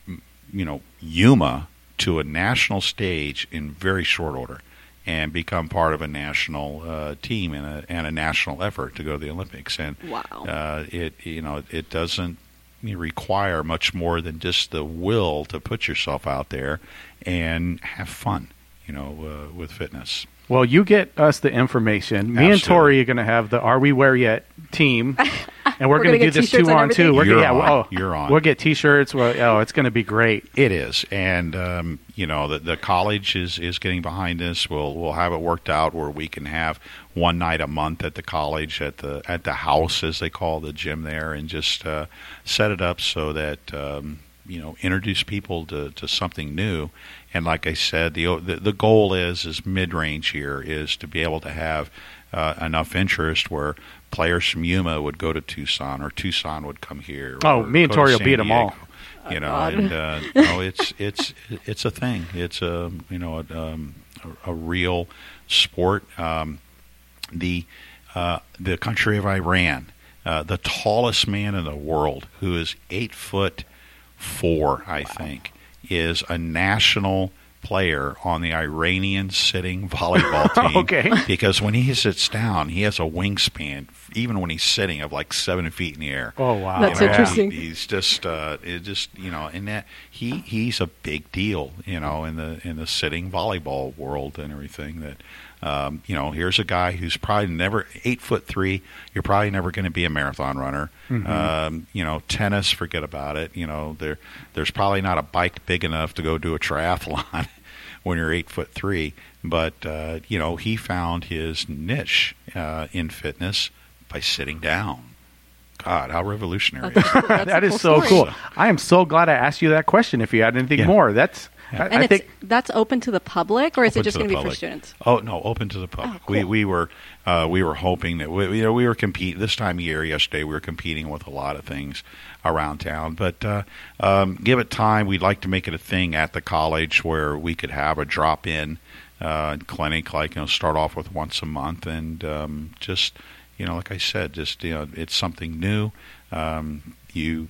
[SPEAKER 4] you know Yuma to a national stage in very short order and become part of a national uh, team and a, and a national effort to go to the Olympics. And
[SPEAKER 3] Wow.
[SPEAKER 4] uh, it you know it doesn't require much more than just the will to put yourself out there and have fun, you know, uh, with fitness.
[SPEAKER 2] Well, you get us the information. Me and
[SPEAKER 4] Absolutely.
[SPEAKER 2] Tori are going to have the Are We Where Yet team, and we're,
[SPEAKER 3] We're
[SPEAKER 2] going to
[SPEAKER 3] gonna
[SPEAKER 2] do
[SPEAKER 3] get
[SPEAKER 2] this
[SPEAKER 3] t-shirts
[SPEAKER 2] two
[SPEAKER 3] and
[SPEAKER 2] on two.
[SPEAKER 3] everything?
[SPEAKER 2] We're
[SPEAKER 4] You're
[SPEAKER 2] gonna, yeah,
[SPEAKER 4] on.
[SPEAKER 2] oh,
[SPEAKER 4] You're on.
[SPEAKER 2] We'll get T-shirts. Well, oh, it's going to be great.
[SPEAKER 4] It is, and um, you know the the college is, is getting behind this. We'll we'll have it worked out where we can have one night a month at the college at the at the house, as they call the gym there, and just uh, set it up so that um, you know introduce people to, to something new. And like I said, the the, the goal is is mid range here is to be able to have uh, enough interest where players from Yuma would go to Tucson, or Tucson would come here.
[SPEAKER 2] Oh,
[SPEAKER 4] or
[SPEAKER 2] me and
[SPEAKER 4] go to
[SPEAKER 2] Tori will
[SPEAKER 4] San
[SPEAKER 2] beat 'em all.
[SPEAKER 4] Diego. You know,
[SPEAKER 3] God.
[SPEAKER 4] and uh, you know, it's it's it's a thing. It's a you know a, um, a, a real sport. Um, the uh, the country of Iran, uh, the tallest man in the world, who is eight foot four, I think, is a national player on the Iranian sitting volleyball team.
[SPEAKER 2] Okay.
[SPEAKER 4] Because when he sits down, he has a wingspan, even when he's sitting, of like seven feet in the air.
[SPEAKER 2] Oh, wow.
[SPEAKER 3] That's
[SPEAKER 4] You know,
[SPEAKER 3] interesting.
[SPEAKER 4] he- he's just, uh, it just you know, and that he he's a big deal, you know, in the in the sitting volleyball world and everything. That um, you know, here's a guy who's probably never eight foot three. You're probably never going to be a marathon runner.
[SPEAKER 2] Mm-hmm.
[SPEAKER 4] Um, you know, tennis, forget about it. You know, there there's probably not a bike big enough to go do a triathlon when you're eight foot three. But uh, you know, he found his niche uh, in fitness by sitting down. God, how revolutionary!
[SPEAKER 3] That's, that's a
[SPEAKER 2] That is
[SPEAKER 3] cool
[SPEAKER 2] so
[SPEAKER 3] story.
[SPEAKER 2] cool. I am so glad I asked you that question. If you had anything
[SPEAKER 4] Yeah.
[SPEAKER 2] more, that's
[SPEAKER 4] Yeah.
[SPEAKER 2] I,
[SPEAKER 3] And
[SPEAKER 2] I
[SPEAKER 3] it's
[SPEAKER 2] think
[SPEAKER 3] that's open to the public, or is
[SPEAKER 4] Open
[SPEAKER 3] it just
[SPEAKER 4] to the
[SPEAKER 3] going to be for
[SPEAKER 4] public.
[SPEAKER 3] students?
[SPEAKER 4] Oh no, open to the public.
[SPEAKER 3] Oh,
[SPEAKER 4] We
[SPEAKER 3] cool.
[SPEAKER 4] we were uh, we were hoping that we you know we were compete this time of year. Yesterday we were competing with a lot of things around town, but uh, um, give it time. We'd like to make it a thing at the college where we could have a drop in uh, clinic, like you know, start off with once a month, and um, just you know, like I said, just you know, it's something new. Um, you,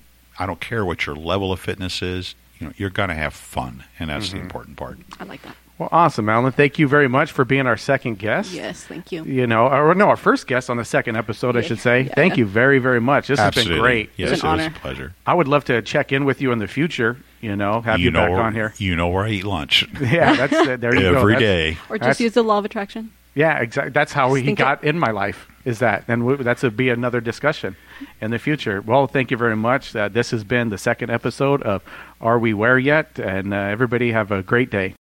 [SPEAKER 4] I don't care what your level of fitness is. You know, you're going to have fun, and that's the important part.
[SPEAKER 3] I like that.
[SPEAKER 2] Well, awesome, Alan. Thank you very much for being our second guest.
[SPEAKER 3] Yes, thank you.
[SPEAKER 2] You know, or no, our first guest on the second episode, I
[SPEAKER 3] Yeah,
[SPEAKER 2] should say.
[SPEAKER 3] yeah.
[SPEAKER 2] Thank you very, very much. This
[SPEAKER 4] Absolutely.
[SPEAKER 2] has been great.
[SPEAKER 4] Yes,
[SPEAKER 3] It's
[SPEAKER 4] it
[SPEAKER 3] an
[SPEAKER 4] was a
[SPEAKER 3] honor.
[SPEAKER 4] pleasure.
[SPEAKER 2] I would love to check in with you in the future. You know, have you,
[SPEAKER 4] know
[SPEAKER 2] back
[SPEAKER 4] where,
[SPEAKER 2] on here.
[SPEAKER 4] You know where I eat lunch
[SPEAKER 2] Yeah, that's uh, there you go.
[SPEAKER 4] every
[SPEAKER 2] That's-
[SPEAKER 4] day.
[SPEAKER 3] Or just
[SPEAKER 2] That's-
[SPEAKER 3] use the law of attraction.
[SPEAKER 2] Yeah, exactly. That's how he
[SPEAKER 3] Think
[SPEAKER 2] got in my life. Is that, and w- that's a be another discussion in the future. Well, thank you very much. Uh, this has been the second episode of Are We Where Yet? And uh, everybody have a great day.